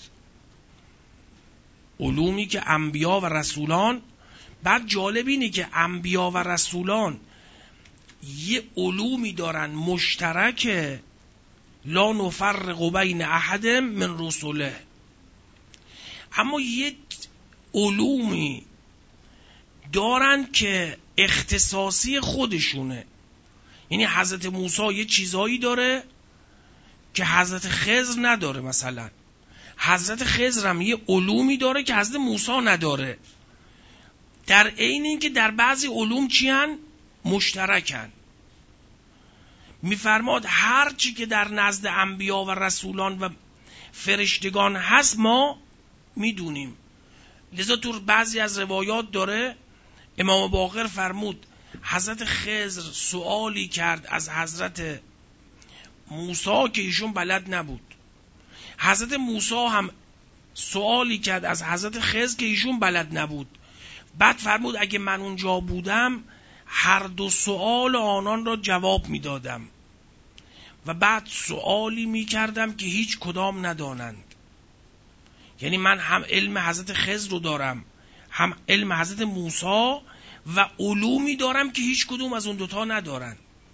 علومی که انبیا و رسولان، بعد جالب اینه که انبیا و رسولان یه علومی دارن مشترکه، لا نفرق بین احد من رسله، اما یه علومی دارن که اختصاصی خودشونه. یعنی حضرت موسی یه چیزایی داره که حضرت خضر نداره. مثلا حضرت خضر هم یه علومی داره که حضرت موسی نداره. در عین اینکه در بعضی علوم چیان مشترکن. میفرماد هر چی که در نزد انبیا و رسولان و فرشتگان هست ما میدونیم. لذا تو بعضی از روایات داره امام باقر فرمود حضرت خضر سوالی کرد از حضرت موسی که ایشون بلد نبود. حضرت موسی هم سوالی کرد از حضرت خضر که ایشون بلد نبود. بعد فرمود اگه من اونجا بودم هر دو سوال آنان را جواب میدادم و بعد سوالی میکردم که هیچ کدام ندانند. یعنی من هم علم حضرت خضر رو دارم، هم علم حضرت موسی، و علومی دارم که هیچ کدوم از اون دوتا ندارن.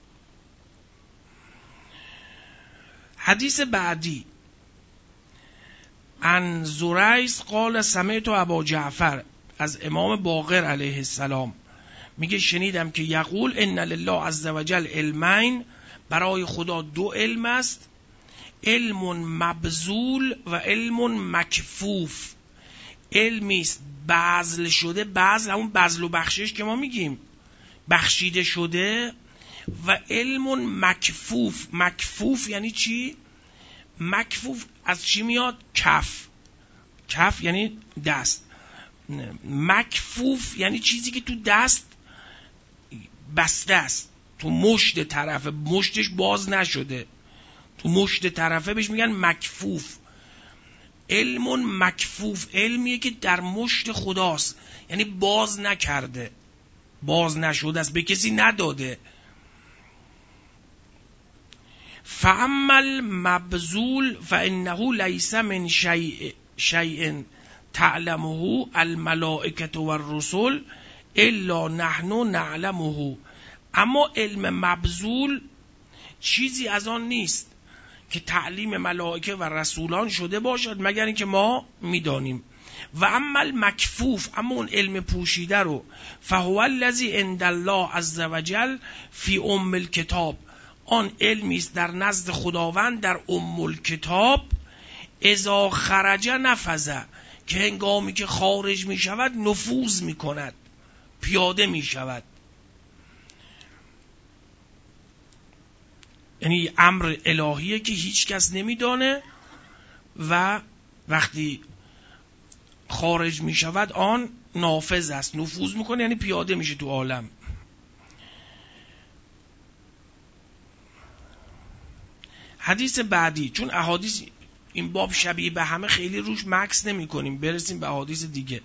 حدیث بعدی عن زریس قال سمعت ابا جعفر، از امام باقر علیه السلام میگه شنیدم که یقول ان لله عز وجل علمین، برای خدا دو علم است، علم مبذول و علم مکفوف. علمی است بذل شده، بذل همون بذل و بخشش که ما میگیم بخشیده شده، و علم مکفوف. مکفوف یعنی چی؟ مکفوف از چی میاد؟ کف. کف یعنی دست. مکفوف یعنی چیزی که تو دست بسته است، تو مشت طرفه، مشتش باز نشده، تو مشت طرفه بهش میگن مکفوف. علم مکفوف علمیه که در مشت خداست، یعنی باز نکرده، باز نشده است، به کسی نداده. فعمل مبذول فانه لیس من شیء تعلمه الملائکه و الرسل الا نحن نعلمه. اما علم مبذول چیزی از آن نیست که تعلیم ملائکه و رسولان شده باشد مگر اینکه ما میدانیم. و عمل مکفوف، اما اون علم پوشیده رو، فهو الذی عند الله عز وجل فی ام الکتاب، آن علمی است در نزد خداوند در ام الکتاب، اذا خرج نفذ، که هنگامی که خارج می شود نفوذ می کند، پیاده می شود. یعنی امر الهیه که هیچ کس نمیدانه و وقتی خارج می شود آن نافذ است، نفوذ میکنه، یعنی پیاده میشه تو عالم. حدیث بعدی، چون احادیث این باب شبیه به همه خیلی روش مکس نمی کنیم، برسیم به احادیث دیگه.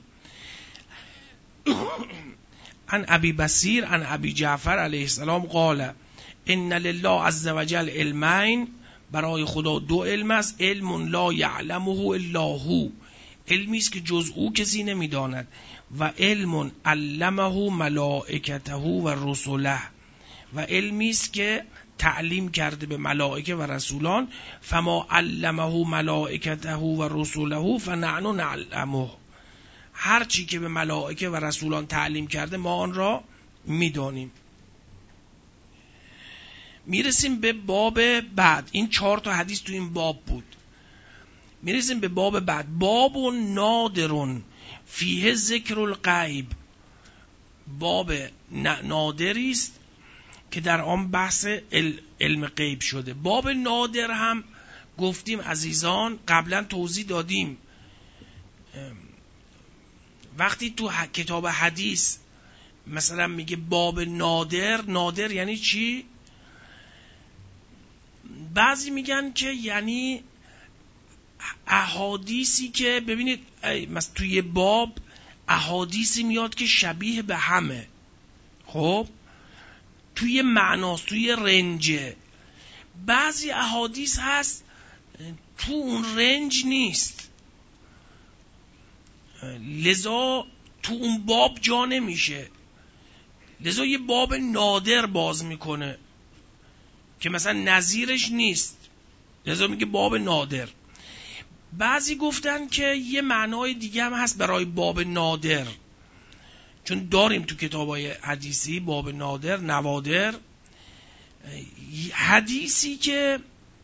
عن ابی بصیر عن ابی جعفر علیه السلام قال ان لله عز وجل علمین، برای خدا دو علم است، علم لا یعلمه الا هو، علمی است که جز او کسی نمیداند، و علم علمه ملائکته و رسوله، و علمی است که تعلیم کرده به ملائکه و رسولان، فما علمه ملائکته و رسوله فنحن نعلمه، هر چی که به ملائکه و رسولان تعلیم کرده ما آن را میدانیم. میرسیم به باب بعد، این 4 تا حدیث تو این باب بود. میرسیم به باب بعد، باب نادر فیه ذکر الغیب، باب نادری است که در آن بحث علم غیب شده. باب نادر هم گفتیم عزیزان، قبلا توضیح دادیم، وقتی تو کتاب حدیث مثلا میگه باب نادر، نادر یعنی چی؟ بعضی میگن که یعنی احادیثی که، ببینید مثلا توی باب احادیثی میاد که شبیه به همه، خب توی معناست، توی رنجه. بعضی احادیث هست تو اون رنج نیست، لذا تو اون باب جا نمیشه، لذا یه باب نادر باز میکنه که مثلا نظیرش نیست، لذا میگه باب نادر. بعضی گفتن که یه معنای دیگه هم هست برای باب نادر، چون داریم تو کتابای حدیثی باب نادر، نوادر، حدیثی که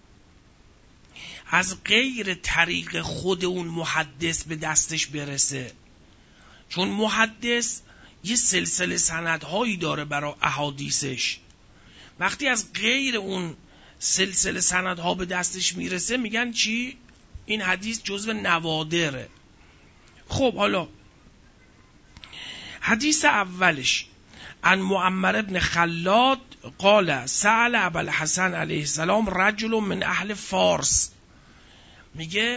از غیر طریق خود اون محدث به دستش برسه، چون محدث یه سلسله سندهایی داره برای احادیثش، وقتی از غیر اون سلسله سندها به دستش میرسه میگن چی؟ این حدیث جزو نوادره. خب حالا حدیث اولش، عن معمر ابن خلاد قال سأل ابا الحسن علیه السلام رجل من اهل فارس، میگه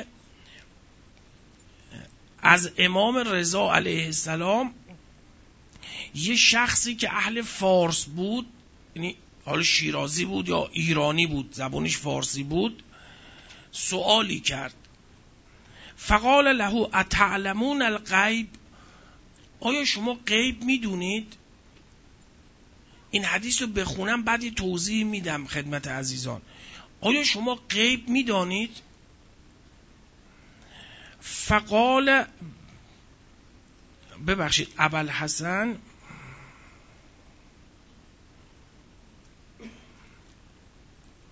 از امام رضا علیه السلام یه شخصی که اهل فارس بود، یعنی حالا شیرازی بود یا ایرانی بود، زبانش فارسی بود، سوالی کرد. فقال له اتعلمون الغیب، آیا شما غیب میدونید؟ این حدیث رو بخونم بعدی توضیح میدم خدمت عزیزان. آیا شما غیب میدانید؟ فقال، ببخشید ابوالحسن،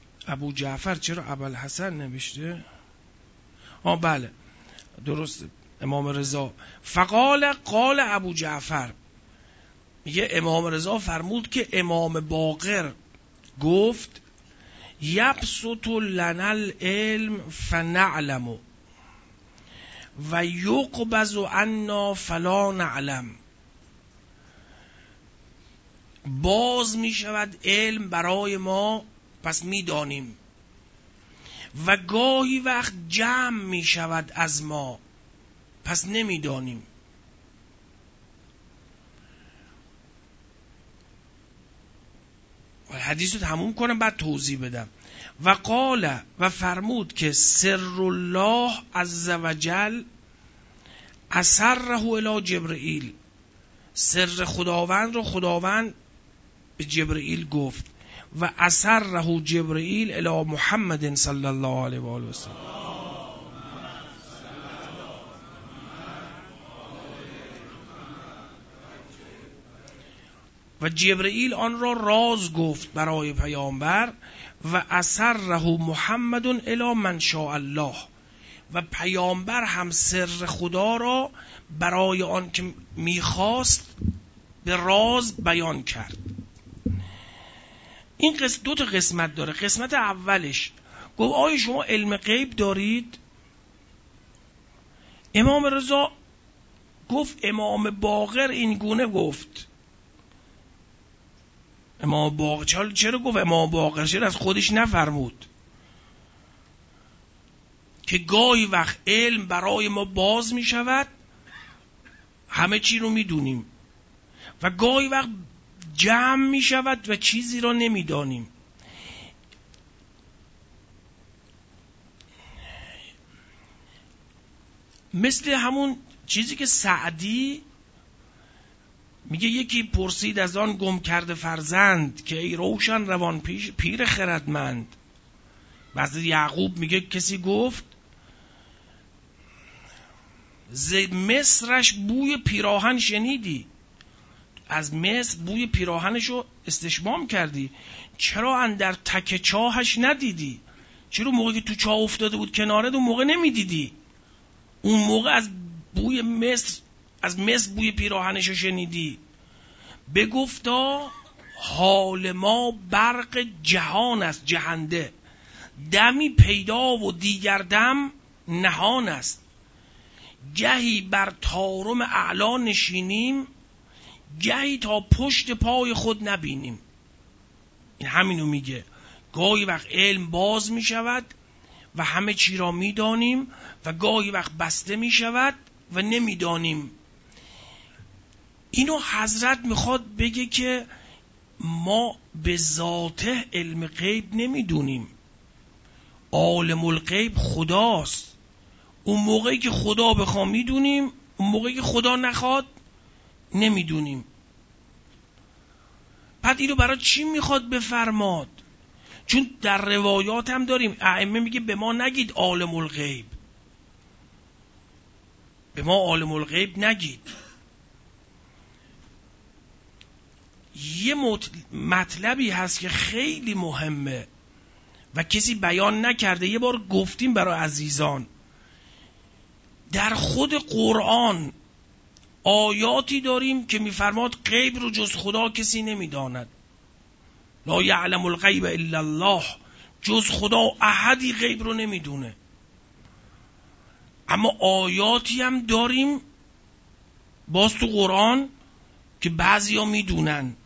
ابو جعفر چرا ابوالحسن نوشته؟ بله درسته، امام رضا. فقال قال ابو جعفر، میگه امام رضا فرمود که امام باقر گفت یبسط لنا العلم فنعلم و یقبض عنا فلا نعلم. باز می شود علم برای ما پس می دانیم و گاهی وقت جمع می شود از ما پس نمی دانیم. حدیث رو تموم کنم بعد توضیح بدم. و قال، و فرمود که سر الله عز وجل اسره الی جبرئیل، سر خداوند رو خداوند به جبرئیل گفت. و اسره جبرئیل الی محمد صلی الله علیه و آله و سلم. و جبرئیل آن را راز گفت برای پیامبر. و اسره محمد الی من شاء الله، و پیامبر هم سر خدا را برای آن که میخواست به راز بیان کرد. این دو تا قسمت داره. قسمت اولش گفت آیا شما علم غیب دارید؟ امام رضا گفت امام باقر این گونه گفت. امام باقر چرا گفت امام باقر؟ چرا از خودش نفرمود که گاهی وقت علم برای ما باز می شود، همه چی رو می دونیم، و گاهی وقت جمع می شود و چیزی را نمی دانیم. مثل همون چیزی که سعدی میگه یکی پرسید از آن گم کرده فرزند که ای روشن روان پیر خردمند. بعد یعقوب میگه کسی گفت ز مصرش بوی پیراهن شنیدی، از مصر بوی پیراهنشو استشمام کردی، چرا اندر تک چاهش ندیدی؟ چرا موقعی که تو چاه افتاده بود کناره اون موقع نمیدیدی؟ اون موقع از بوی مصر، از مصر بوی پیراهنشو شنیدی. بگفتا حال ما برق جهان است جهنده، دمی پیدا و دیگر دم نهان است. گهی بر طارم اعلا نشینیم، گهی تا پشت پای خود نبینیم. این همینو میگه. گاهی وقت علم باز میشود و همه چی را میدانیم و گاهی وقت بسته میشود و نمیدانیم. اینو حضرت میخواد بگه که ما به ذاته علم غیب نمیدونیم. عالم الغیب خداست. اون موقعی که خدا بخواد میدونیم، اون موقعی که خدا نخواد نمیدونیم. بعد اینو برای چی میخواد بفرماد؟ چون در روایات هم داریم ائمه میگه به ما نگید عالم الغیب، به ما عالم الغیب نگید. یه مطلبی هست که خیلی مهمه و کسی بیان نکرده، یه بار گفتیم برای عزیزان. در خود قرآن آیاتی داریم که میفرماد غیب رو جز خدا کسی نمیداند. لا یعلم الغیب الا الله، جز خدا احدی غیب رو نمیدونه. اما آیاتی هم داریم باز تو قرآن که بعضی ها میدونن.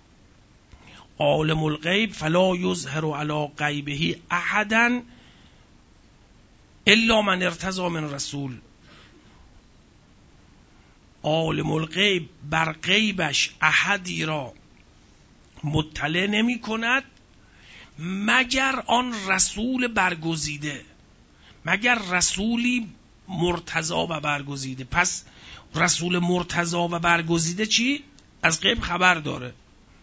عالم الغیب فلا یظهر علی غیبه احدا الا من ارتضی من رسول. عالم الغیب بر غیبش احدی را مطلع نمی کند مگر آن رسول برگزیده، مگر رسولی مرتضی و برگزیده. پس رسول مرتضی و برگزیده چی؟ از غیب خبر داره.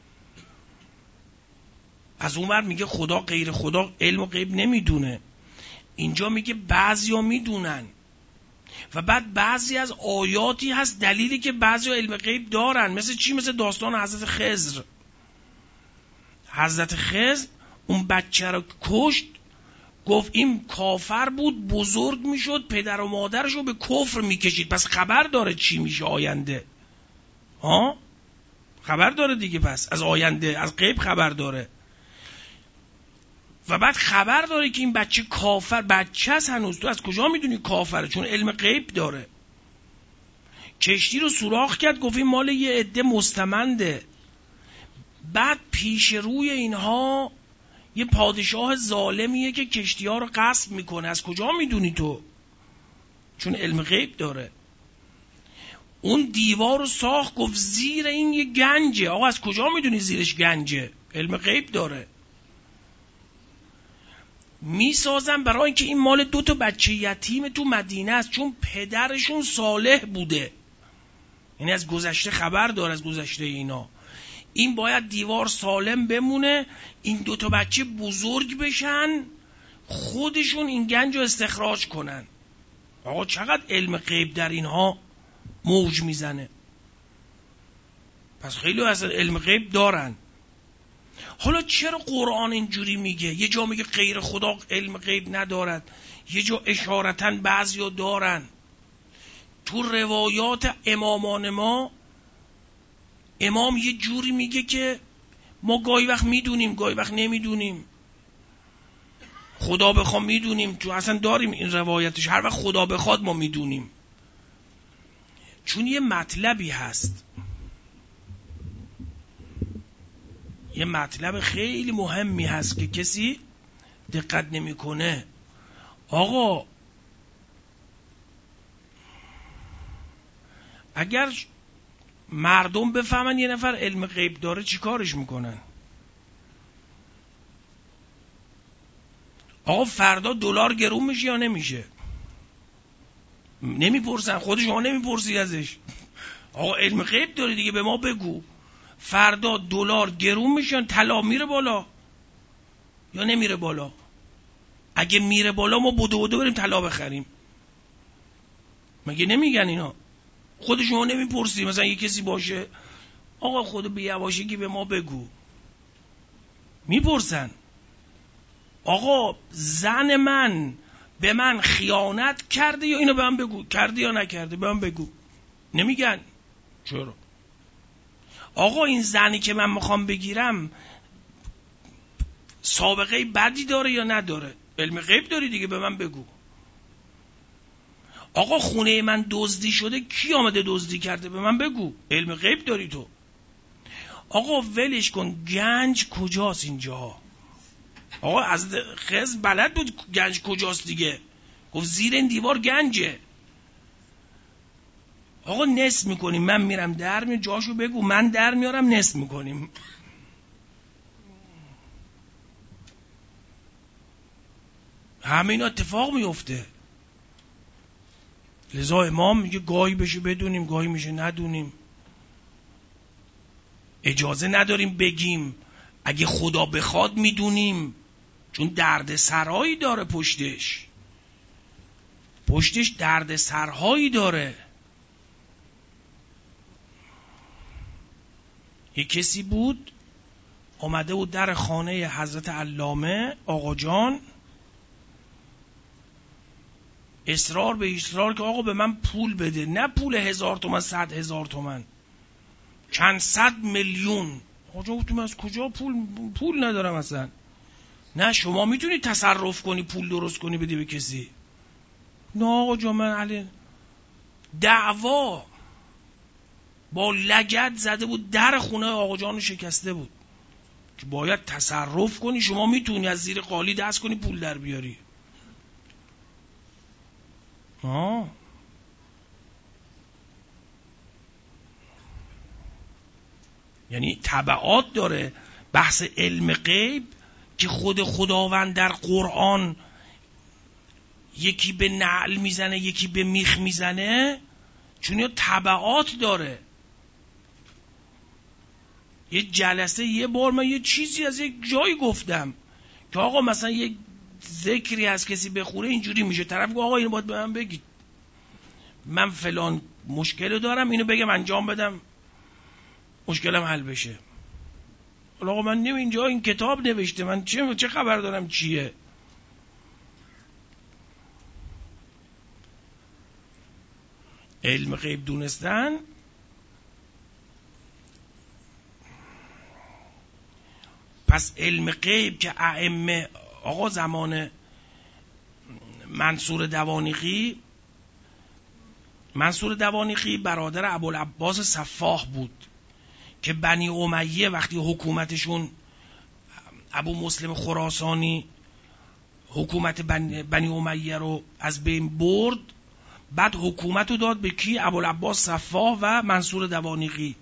از اون ور میگه خدا غیر خدا علم و غیب نمیدونه. اینجا میگه بعضیا میدونن و بعد بعضی از آیاتی هست دلیلی که بعضیا علم غیب دارن. مثل چی؟ مثل داستان حضرت خضر. حضرت خضر اون بچه رو کشت، گفت این کافر بود، بزرگ میشد، پدر و مادرش رو به کفر میکشید، پس خبر داره چی میشه آینده. خبر داره دیگه، پس از آینده، از غیب خبر داره. و بعد خبر داره که این بچه کافر، بچه هست هنوز، تو از کجا میدونی کافره؟ چون علم غیب داره. کشتی رو سوراخ کرد، گفت این مال یه عده مستمنده. بعد پیش روی اینها یه پادشاه ظالمیه که کشتی ها رو غصب میکنه. از کجا میدونی تو؟ چون علم غیب داره. اون دیوار رو ساخت، گفت زیر این یه گنجه. آقا از کجا میدونی زیرش گنجه؟ علم غیب داره. میسازن برای اینکه این مال 2 بچه یتیم تو مدینه است، چون پدرشون صالح بوده. یعنی از گذشته خبر داره، از گذشته اینا. این باید دیوار سالم بمونه، این 2 بچه بزرگ بشن، خودشون این گنج رو استخراج کنن. آقا چقدر علم غیب در اینها موج میزنه. پس خیلی اصلا علم غیب دارن. حالا چرا قرآن اینجوری میگه؟ یه جا میگه غیر خدا علم غیب ندارد، یه جا اشارتاً بعضیا دارن. تو روایات امامان ما، امام یه جوری میگه که ما گاهی وقت میدونیم گاهی وقت نمیدونیم. خدا بخواد میدونیم، تو اصلا داریم این روایتش، هر وقت خدا بخواد ما میدونیم. چون یه مطلبی هست، یه مطلب خیلی مهمی هست که کسی دقت نمیکنه. آقا اگر مردم بفهمن یه نفر علم غیب داره چی کارش میکنن؟ آقا فردا دلار گرون میشه یا نمیشه؟ نمیپرسن، خود شما نمیپرسید ازش. آقا علم غیب داری دیگه، به ما بگو فردا دلار گرون میشه یا طلا میره بالا یا نمیره بالا؟ اگه میره بالا ما بدو بریم طلا بخریم. مگه نمیگن اینا؟ خود شما نمیپرسید مثلا یه کسی باشه آقا خود به یواشکی به ما بگو؟ میپرسن آقا زن من به من خیانت کرده یا اینو به من بگو، کرده یا نکرده به من بگو. نمیگن. چرا؟ آقا این زنی که من میخوام بگیرم سابقه بدی داره یا نداره؟ علم غیب داری دیگه، به من بگو. آقا خونه من دزدی شده، کی آمده دزدی کرده؟ به من بگو. علم غیب داری تو. آقا ولش کن، گنج کجاست اینجا؟ آقا از خز بلد بود گنج کجاست دیگه، گفت زیر این دیوار گنجه. آقا نصف میکنیم، من میرم در میارم، جاشو بگو من در میارم، نصف میکنیم. همه اینا اتفاق میفته. لذا امام میگه گاهی بشه بدونیم گاهی میشه ندونیم. اجازه نداریم بگیم، اگه خدا بخواد میدونیم، چون درد سرهایی داره پشتش درد سرهایی داره. یک کسی بود آمده بود در خانه حضرت علامه آقا جان، اصرار که آقا به من پول بده، نه پول 1000 تومن 100,000 تومن، چند 100 میلیون. آقا جان گفتم از کجا پول ندارم اصلا. نه شما میتونی تصرف کنی پول درست کنی بدی به کسی؟ نه آقا جان من علی دعوا با لگد زده بود در خونه آقا جانو شکسته بود که باید تصرف کنی، شما میتونی از زیر قالی دست کنی پول در بیاری. یعنی تبعات داره بحث علم غیب که خود خداوند در قرآن یکی به نعل میزنه یکی به میخ میزنه، چون یا تبعات داره. یه جلسه یه بار من یه چیزی از یک جایی گفتم که آقا مثلا یک ذکری از کسی بخوره اینجوری میشه، طرف گفت آقا اینو باید به من بگید، من فلان مشکل دارم اینو بگم انجام بدم مشکلم حل بشه. آقا من اینجا این کتاب نوشته، من چه خبر دارم چیه؟ علم غیب دونستن پس علم غیب که ائمه آقا زمان منصور دوانیقی برادر ابوالعباس صفاح بود که بنی امیه وقتی حکومتشون ابو مسلم خراسانی حکومت بنی امیه رو از بین برد، بعد حکومت رو داد به کی؟ ابوالعباس صفاح و منصور دوانیقی.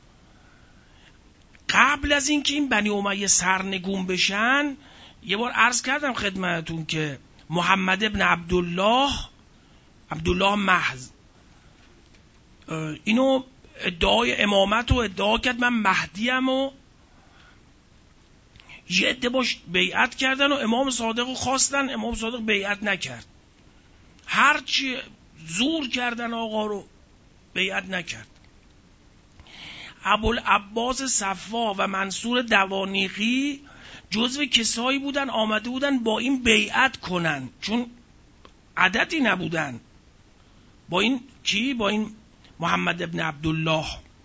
قبل از اینکه این بنی امیه سرنگون بشن، یه بار عرض کردم خدمتتون که محمد ابن عبدالله محض اینو ادعای امامت رو ادعا کرد، من مهدیم، و یه عده باش بیعت کردن و امام صادق رو خواستن، امام صادق بیعت نکرد، هرچی زور کردن آقا رو بیعت نکرد. ابوالعباس صفا و منصور دوانیقی جزو کسایی بودن آمده بودن با این بیعت کنن، چون عددی نبودن. با این کی؟ با این محمد ابن عبدالله.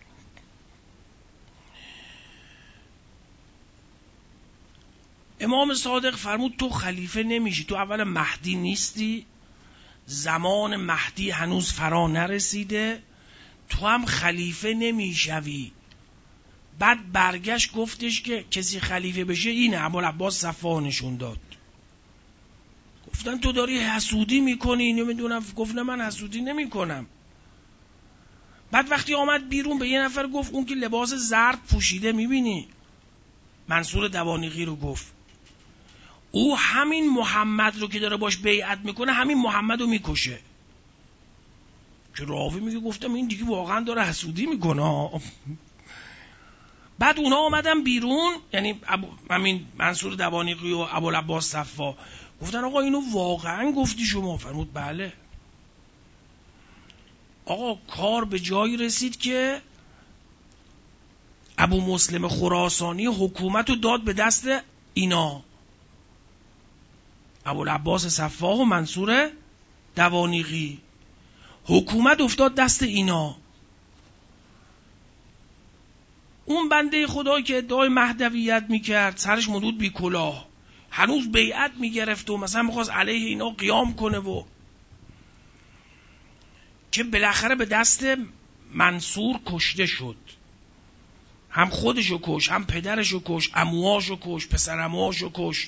امام صادق فرمود تو خلیفه نمیشی، تو اول مهدی نیستی، زمان مهدی هنوز فرا نرسیده، تو هم خلیفه نمیشوی. بعد برگشت گفتش که کسی خلیفه بشه اینه. ابوالعباس صفا نشون داد. گفتن تو داری حسودی میکنی، نمیدونم. گفت نه من حسودی نمیکنم. بعد وقتی آمد بیرون به یه نفر گفت اون که لباس زرد پوشیده میبینی، منصور دوانیقی رو گفت او همین محمد رو که داره باش بیعت میکنه همین محمد رو میکشه. که راوی میگه گفتم این دیگه واقعا داره حسودی میکنه. بعد اونا آمدن بیرون، یعنی همین منصور دوانیقی و ابوالعباس صفا، گفتن آقا اینو واقعا گفتی شما؟ فرمود بله. آقا کار به جایی رسید که ابو مسلم خراسانی حکومت رو داد به دست اینا، ابوالعباس صفا و منصور دوانیقی. حکومت افتاد دست اینا. اون بنده خدایی که ادعای مهدویت میکرد سرش مدود بی کلاه، هنوز بیعت میگرفت و مثلا میخواست علیه اینا قیام کنه، و که بالاخره به دست منصور کشته شد. هم خودشو کش، هم پدرشو کش، عموهاشو کش، پسر عموهاشو کش.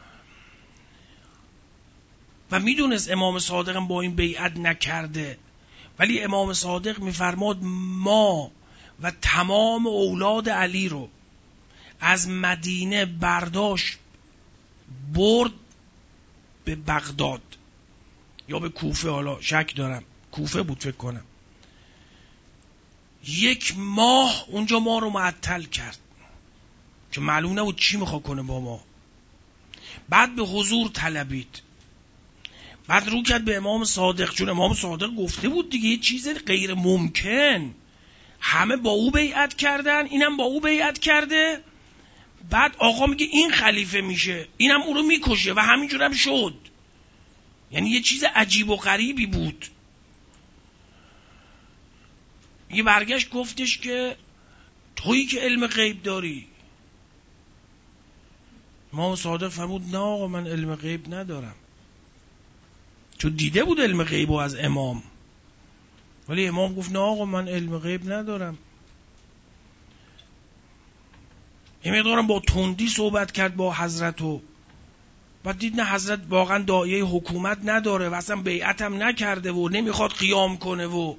و میدونست امام صادق با این بیعت نکرده، ولی امام صادق میفرماد ما و تمام اولاد علی رو از مدینه برداشت برد به بغداد یا به کوفه، حالا شک دارم کوفه بود فکر کنم. 1 ماه اونجا ما رو معطل کرد که معلوم نبود چی میخواد کنه با ما. بعد به حضور طلبید، بعد رو کرد به امام صادق، چون امام صادق گفته بود دیگه یه چیز غیر ممکن، همه با او بیعت کردن، اینم با او بیعت کرده. بعد آقا میگه این خلیفه میشه، اینم او رو میکشه، و همینجور هم شد. یعنی یه چیز عجیب و غریبی بود. یه برگشت گفتش که تویی که علم غیب داری. امام صادق فرمود نه آقا من علم غیب ندارم، چون دیده بود علم غیبو از امام. ولی امام گفت نه آقا من علم غیب ندارم. این مقدارم با تندی صحبت کرد با حضرتو. بعد دید نه حضرت واقعا داعیه حکومت نداره و اصلا بیعت هم نکرده و نمیخواد قیام کنه، و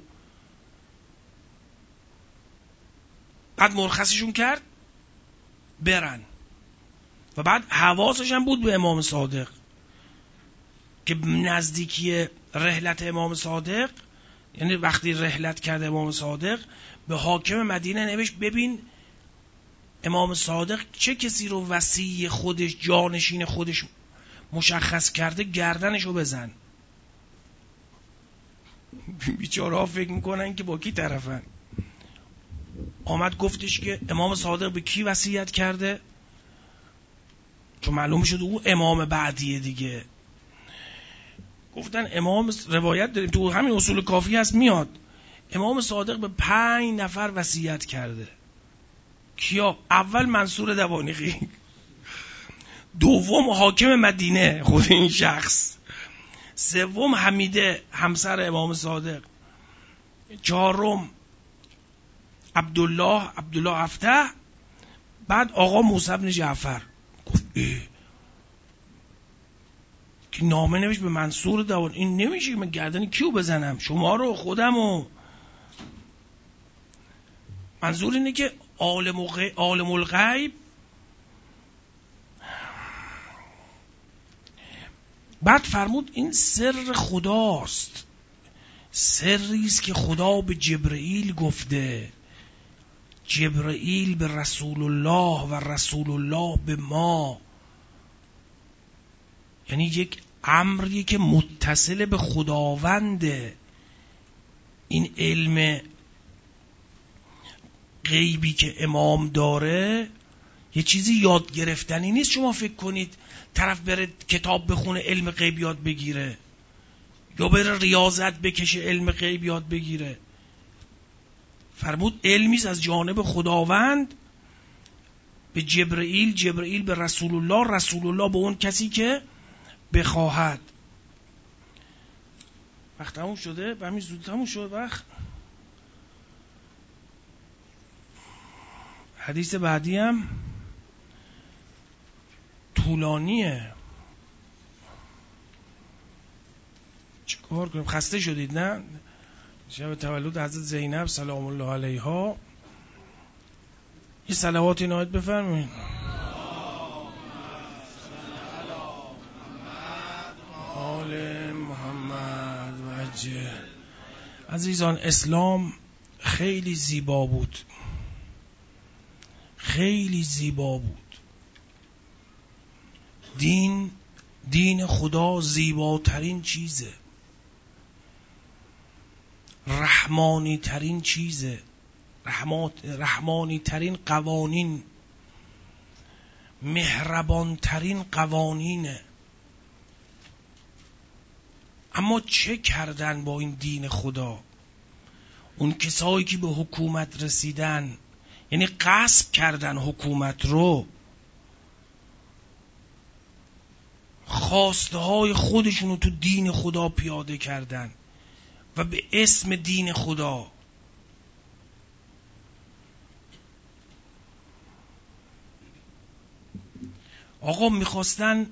بعد مرخصشون کرد برن. و بعد حواسش هم بود به امام صادق که نزدیکی رحلت امام صادق، یعنی وقتی رحلت کرده امام صادق، به حاکم مدینه نوشت ببین امام صادق چه کسی رو وصی خودش، جانشین خودش مشخص کرده، گردنش رو بزن. بیچاره ها فکر میکنن که با کی طرفن. آمد گفتش که امام صادق به کی وصیت کرده، چون معلوم شد او امام بعدیه دیگه. گفتن امام، روایت داریم تو همین اصول کافی هست میاد، امام صادق به 5 نفر وصیت کرده. کیا؟ اول منصور دوانیقی، دوم حاکم مدینه خود این شخص، سوم حمیده همسر امام صادق، چهارم عبدالله افتح، بعد آقا موسی بن جعفر. گفت که نامه نوشت به منصور دوان، این نمیشه من گردن کیو بزنم، شما رو خودم و منظور اینه که عالم الغیب. بعد فرمود این سر خداست، سری است که خدا به جبرئیل گفته، جبرئیل به رسول الله و رسول الله به ما. یعنی یک امری که متصل به خداونده. این علم غیبی که امام داره یه چیزی یاد گرفتنی نیست. شما فکر کنید طرف بره کتاب بخونه علم غیب یاد بگیره، یا بره ریاضت بکشه علم غیب یاد بگیره. فرمود علمیز از جانب خداوند به جبرئیل، جبرئیل به رسول الله، رسول الله به اون کسی که بخواهد. وقت تموم شده؟ به همین زود تموم شد وقت. حدیث بعدی هم طولانیه، چیکار کنیم؟ خسته شدید نه؟ شب تولد حضرت زینب سلام الله علیها یه صلواتی نهایت بفرمایید. آل محمد وجه. عزیزان اسلام خیلی زیبا بود، خیلی زیبا بود. دین خدا زیباترین چیزه، رحمانی ترین چیزه، رحمانی ترین قوانین، مهربان ترین قوانینه. اما چه کردن با این دین خدا اون کسایی که به حکومت رسیدن؟ یعنی غصب کردن حکومت رو، خواسته های خودشون رو تو دین خدا پیاده کردن و به اسم دین خدا. آقا میخواستن،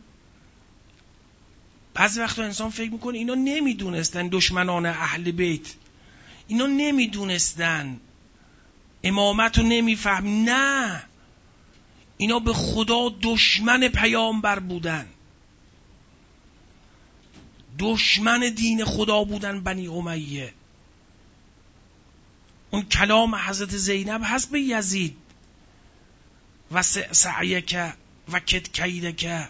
بعضی وقتا انسان فکر میکنه اینا نمیدونستن، دشمنان اهل بیت اینا نمیدونستن، امامت رو نمیفهم. نه، اینا به خدا دشمن پیامبر بودن، دشمن دین خدا بودن بنی امیه. اون کلام حضرت زینب هست به یزید و سعیک و کیدک،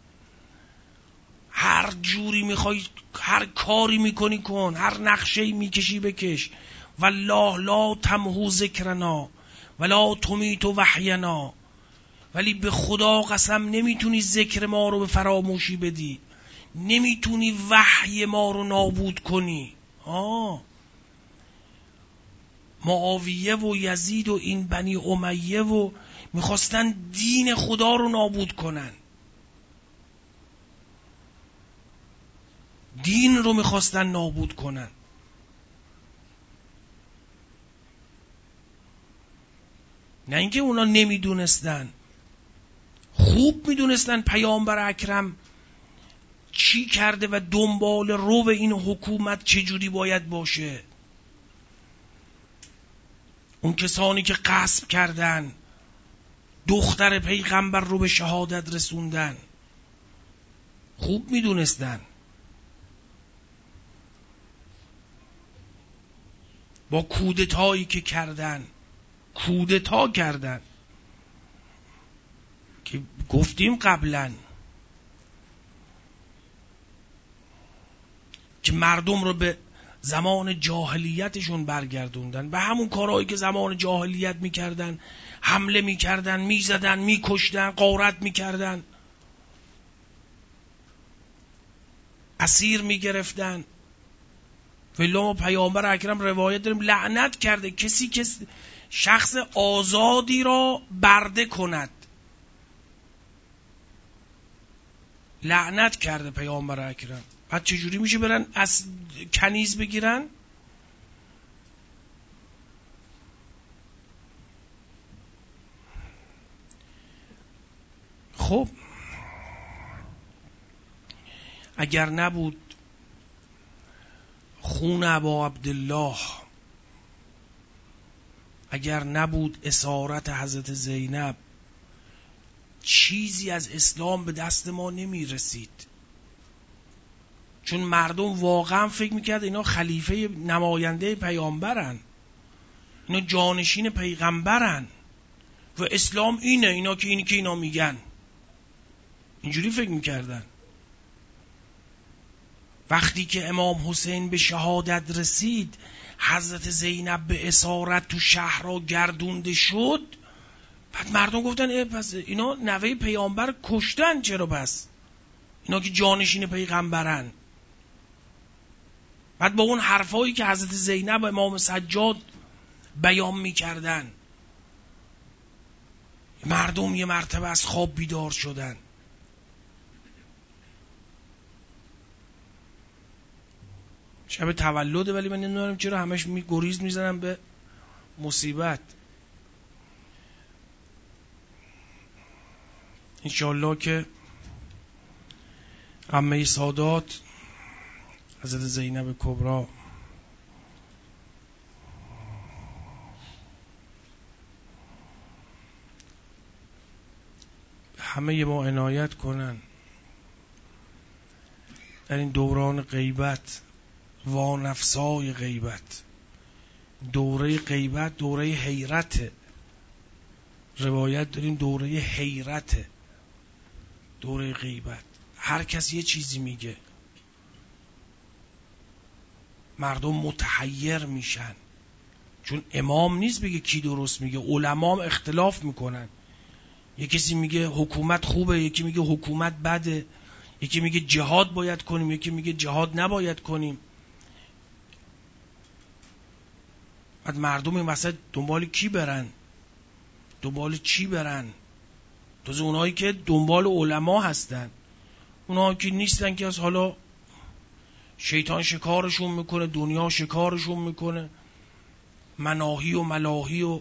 هر جوری میخوای، هر کاری میکنی کن، هر نقشه‌ای میکشی بکش. والله لا تمحو ذکرنا ولا تمیت وحینا. ولی به خدا قسم نمیتونی ذکر ما رو به فراموشی بدی، نمیتونی وحی ما رو نابود کنی. معاویه و یزید و این بنی امیه و میخواستن دین خدا رو نابود کنن، دین رو میخواستن نابود کنن. نه اینکه اونا نمیدونستن، خوب میدونستن پیامبر اکرم چی کرده و دنبال رو به این حکومت چجوری باید باشه. اون کسانی که غصب کردن دختر پیغمبر رو به شهادت رسوندن خوب میدونستن. با کودتایی که کردن، کودتا کردن که گفتیم قبلا که مردم رو به زمان جاهلیتشون برگردوندن، به همون کارهایی که زمان جاهلیت میکردن، حمله میکردن، میزدن، میکشتن، غارت میکردن، اسیر میگرفتن. ولی ما پیامبر اکرم روایت داریم لعنت کرده کسی که شخص آزادی را برده کند. لعنت کرده پیامبر اکرم. بعد چجوری میشه برن از کنیز بگیرن؟ خب اگر نبود خون ابا عبدالله، اگر نبود اسارت حضرت زینب، چیزی از اسلام به دست ما نمی رسید. چون مردم واقعا فکر میکرد اینا خلیفه نماینده پیامبرن، اینا جانشین پیغمبرن و اسلام اینه، اینا که اینی که اینا میگن، اینجوری فکر میکردن. وقتی که امام حسین به شهادت رسید، حضرت زینب به اسارت تو شهر را گردونده شد، بعد مردم گفتن پس اینا نوه پیامبر کشتن، چرا پس اینا که جانشین پیغمبرن؟ بعد با اون حرفایی که حضرت زینب و امام سجاد بیان میکردن، مردم یه مرتبه از خواب بیدار شدن. شب تولده، ولی من نمیدونم چرا همش گریز میزنم به مصیبت. انشالله که عمه سادات حضرت زینب کبرا همه ما عنایت کنن در این دوران غیبت، وانفسای غیبت. دوره غیبت دوره حیرته. روایت داریم دوره حیرته، دوره غیبت. هر کس یه چیزی میگه، مردم متحیر میشن، چون امام نیست بگه کی درست میگه، علما هم اختلاف میکنن. یکی کسی میگه حکومت خوبه، یکی میگه حکومت بده، یکی میگه جهاد باید کنیم، یکی میگه جهاد نباید کنیم. بعد مردم این وسط دنبال کی برن؟ دنبال چی برن؟ تازه اونایی که دنبال علما هستن، اونایی که نیستن که از حالا شیطان شکارشون میکنه، دنیا شکارشون میکنه، مناهی و ملاهی. و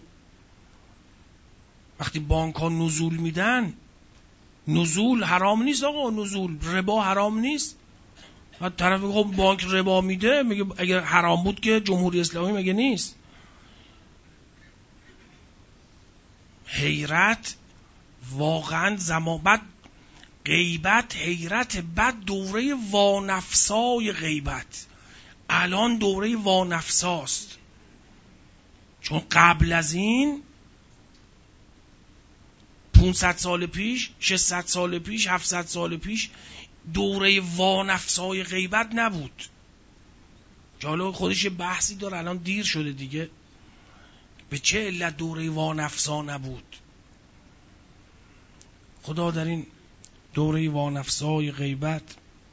وقتی بانک ها نزول میدن، نزول حرام نیست آقا، نزول ربا حرام نیست. بعد طرف خب بانک ربا میده، میگه اگر حرام بود که جمهوری اسلامی مگه نیست؟ حیرت واقعا زمان. بعد غیبت حیرت، بعد دوره وانفسای غیبت. الان دوره وانفساست، چون قبل از این 500 سال پیش، 600 سال پیش، 700 سال پیش دوره وانفسای غیبت نبود. که حالا خودش بحثی داره، الان دیر شده دیگه. به چه علت دوره وانفسا نبود؟ خدا در این دوره وانفسای غیبت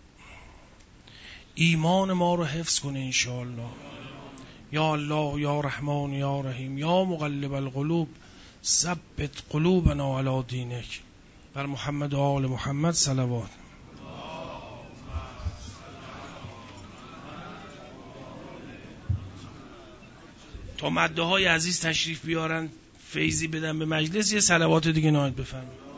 ایمان ما رو حفظ کنه انشاءالله. یا الله یا رحمان یا رحیم یا مقلب القلوب ثبت قلوبنا علی دینک. بر محمد و آل محمد صلوات. تا مدعاهای عزیز تشریف بیارن، فیضی بدن به مجلس، یه صلوات دیگه نایت بفرمایید.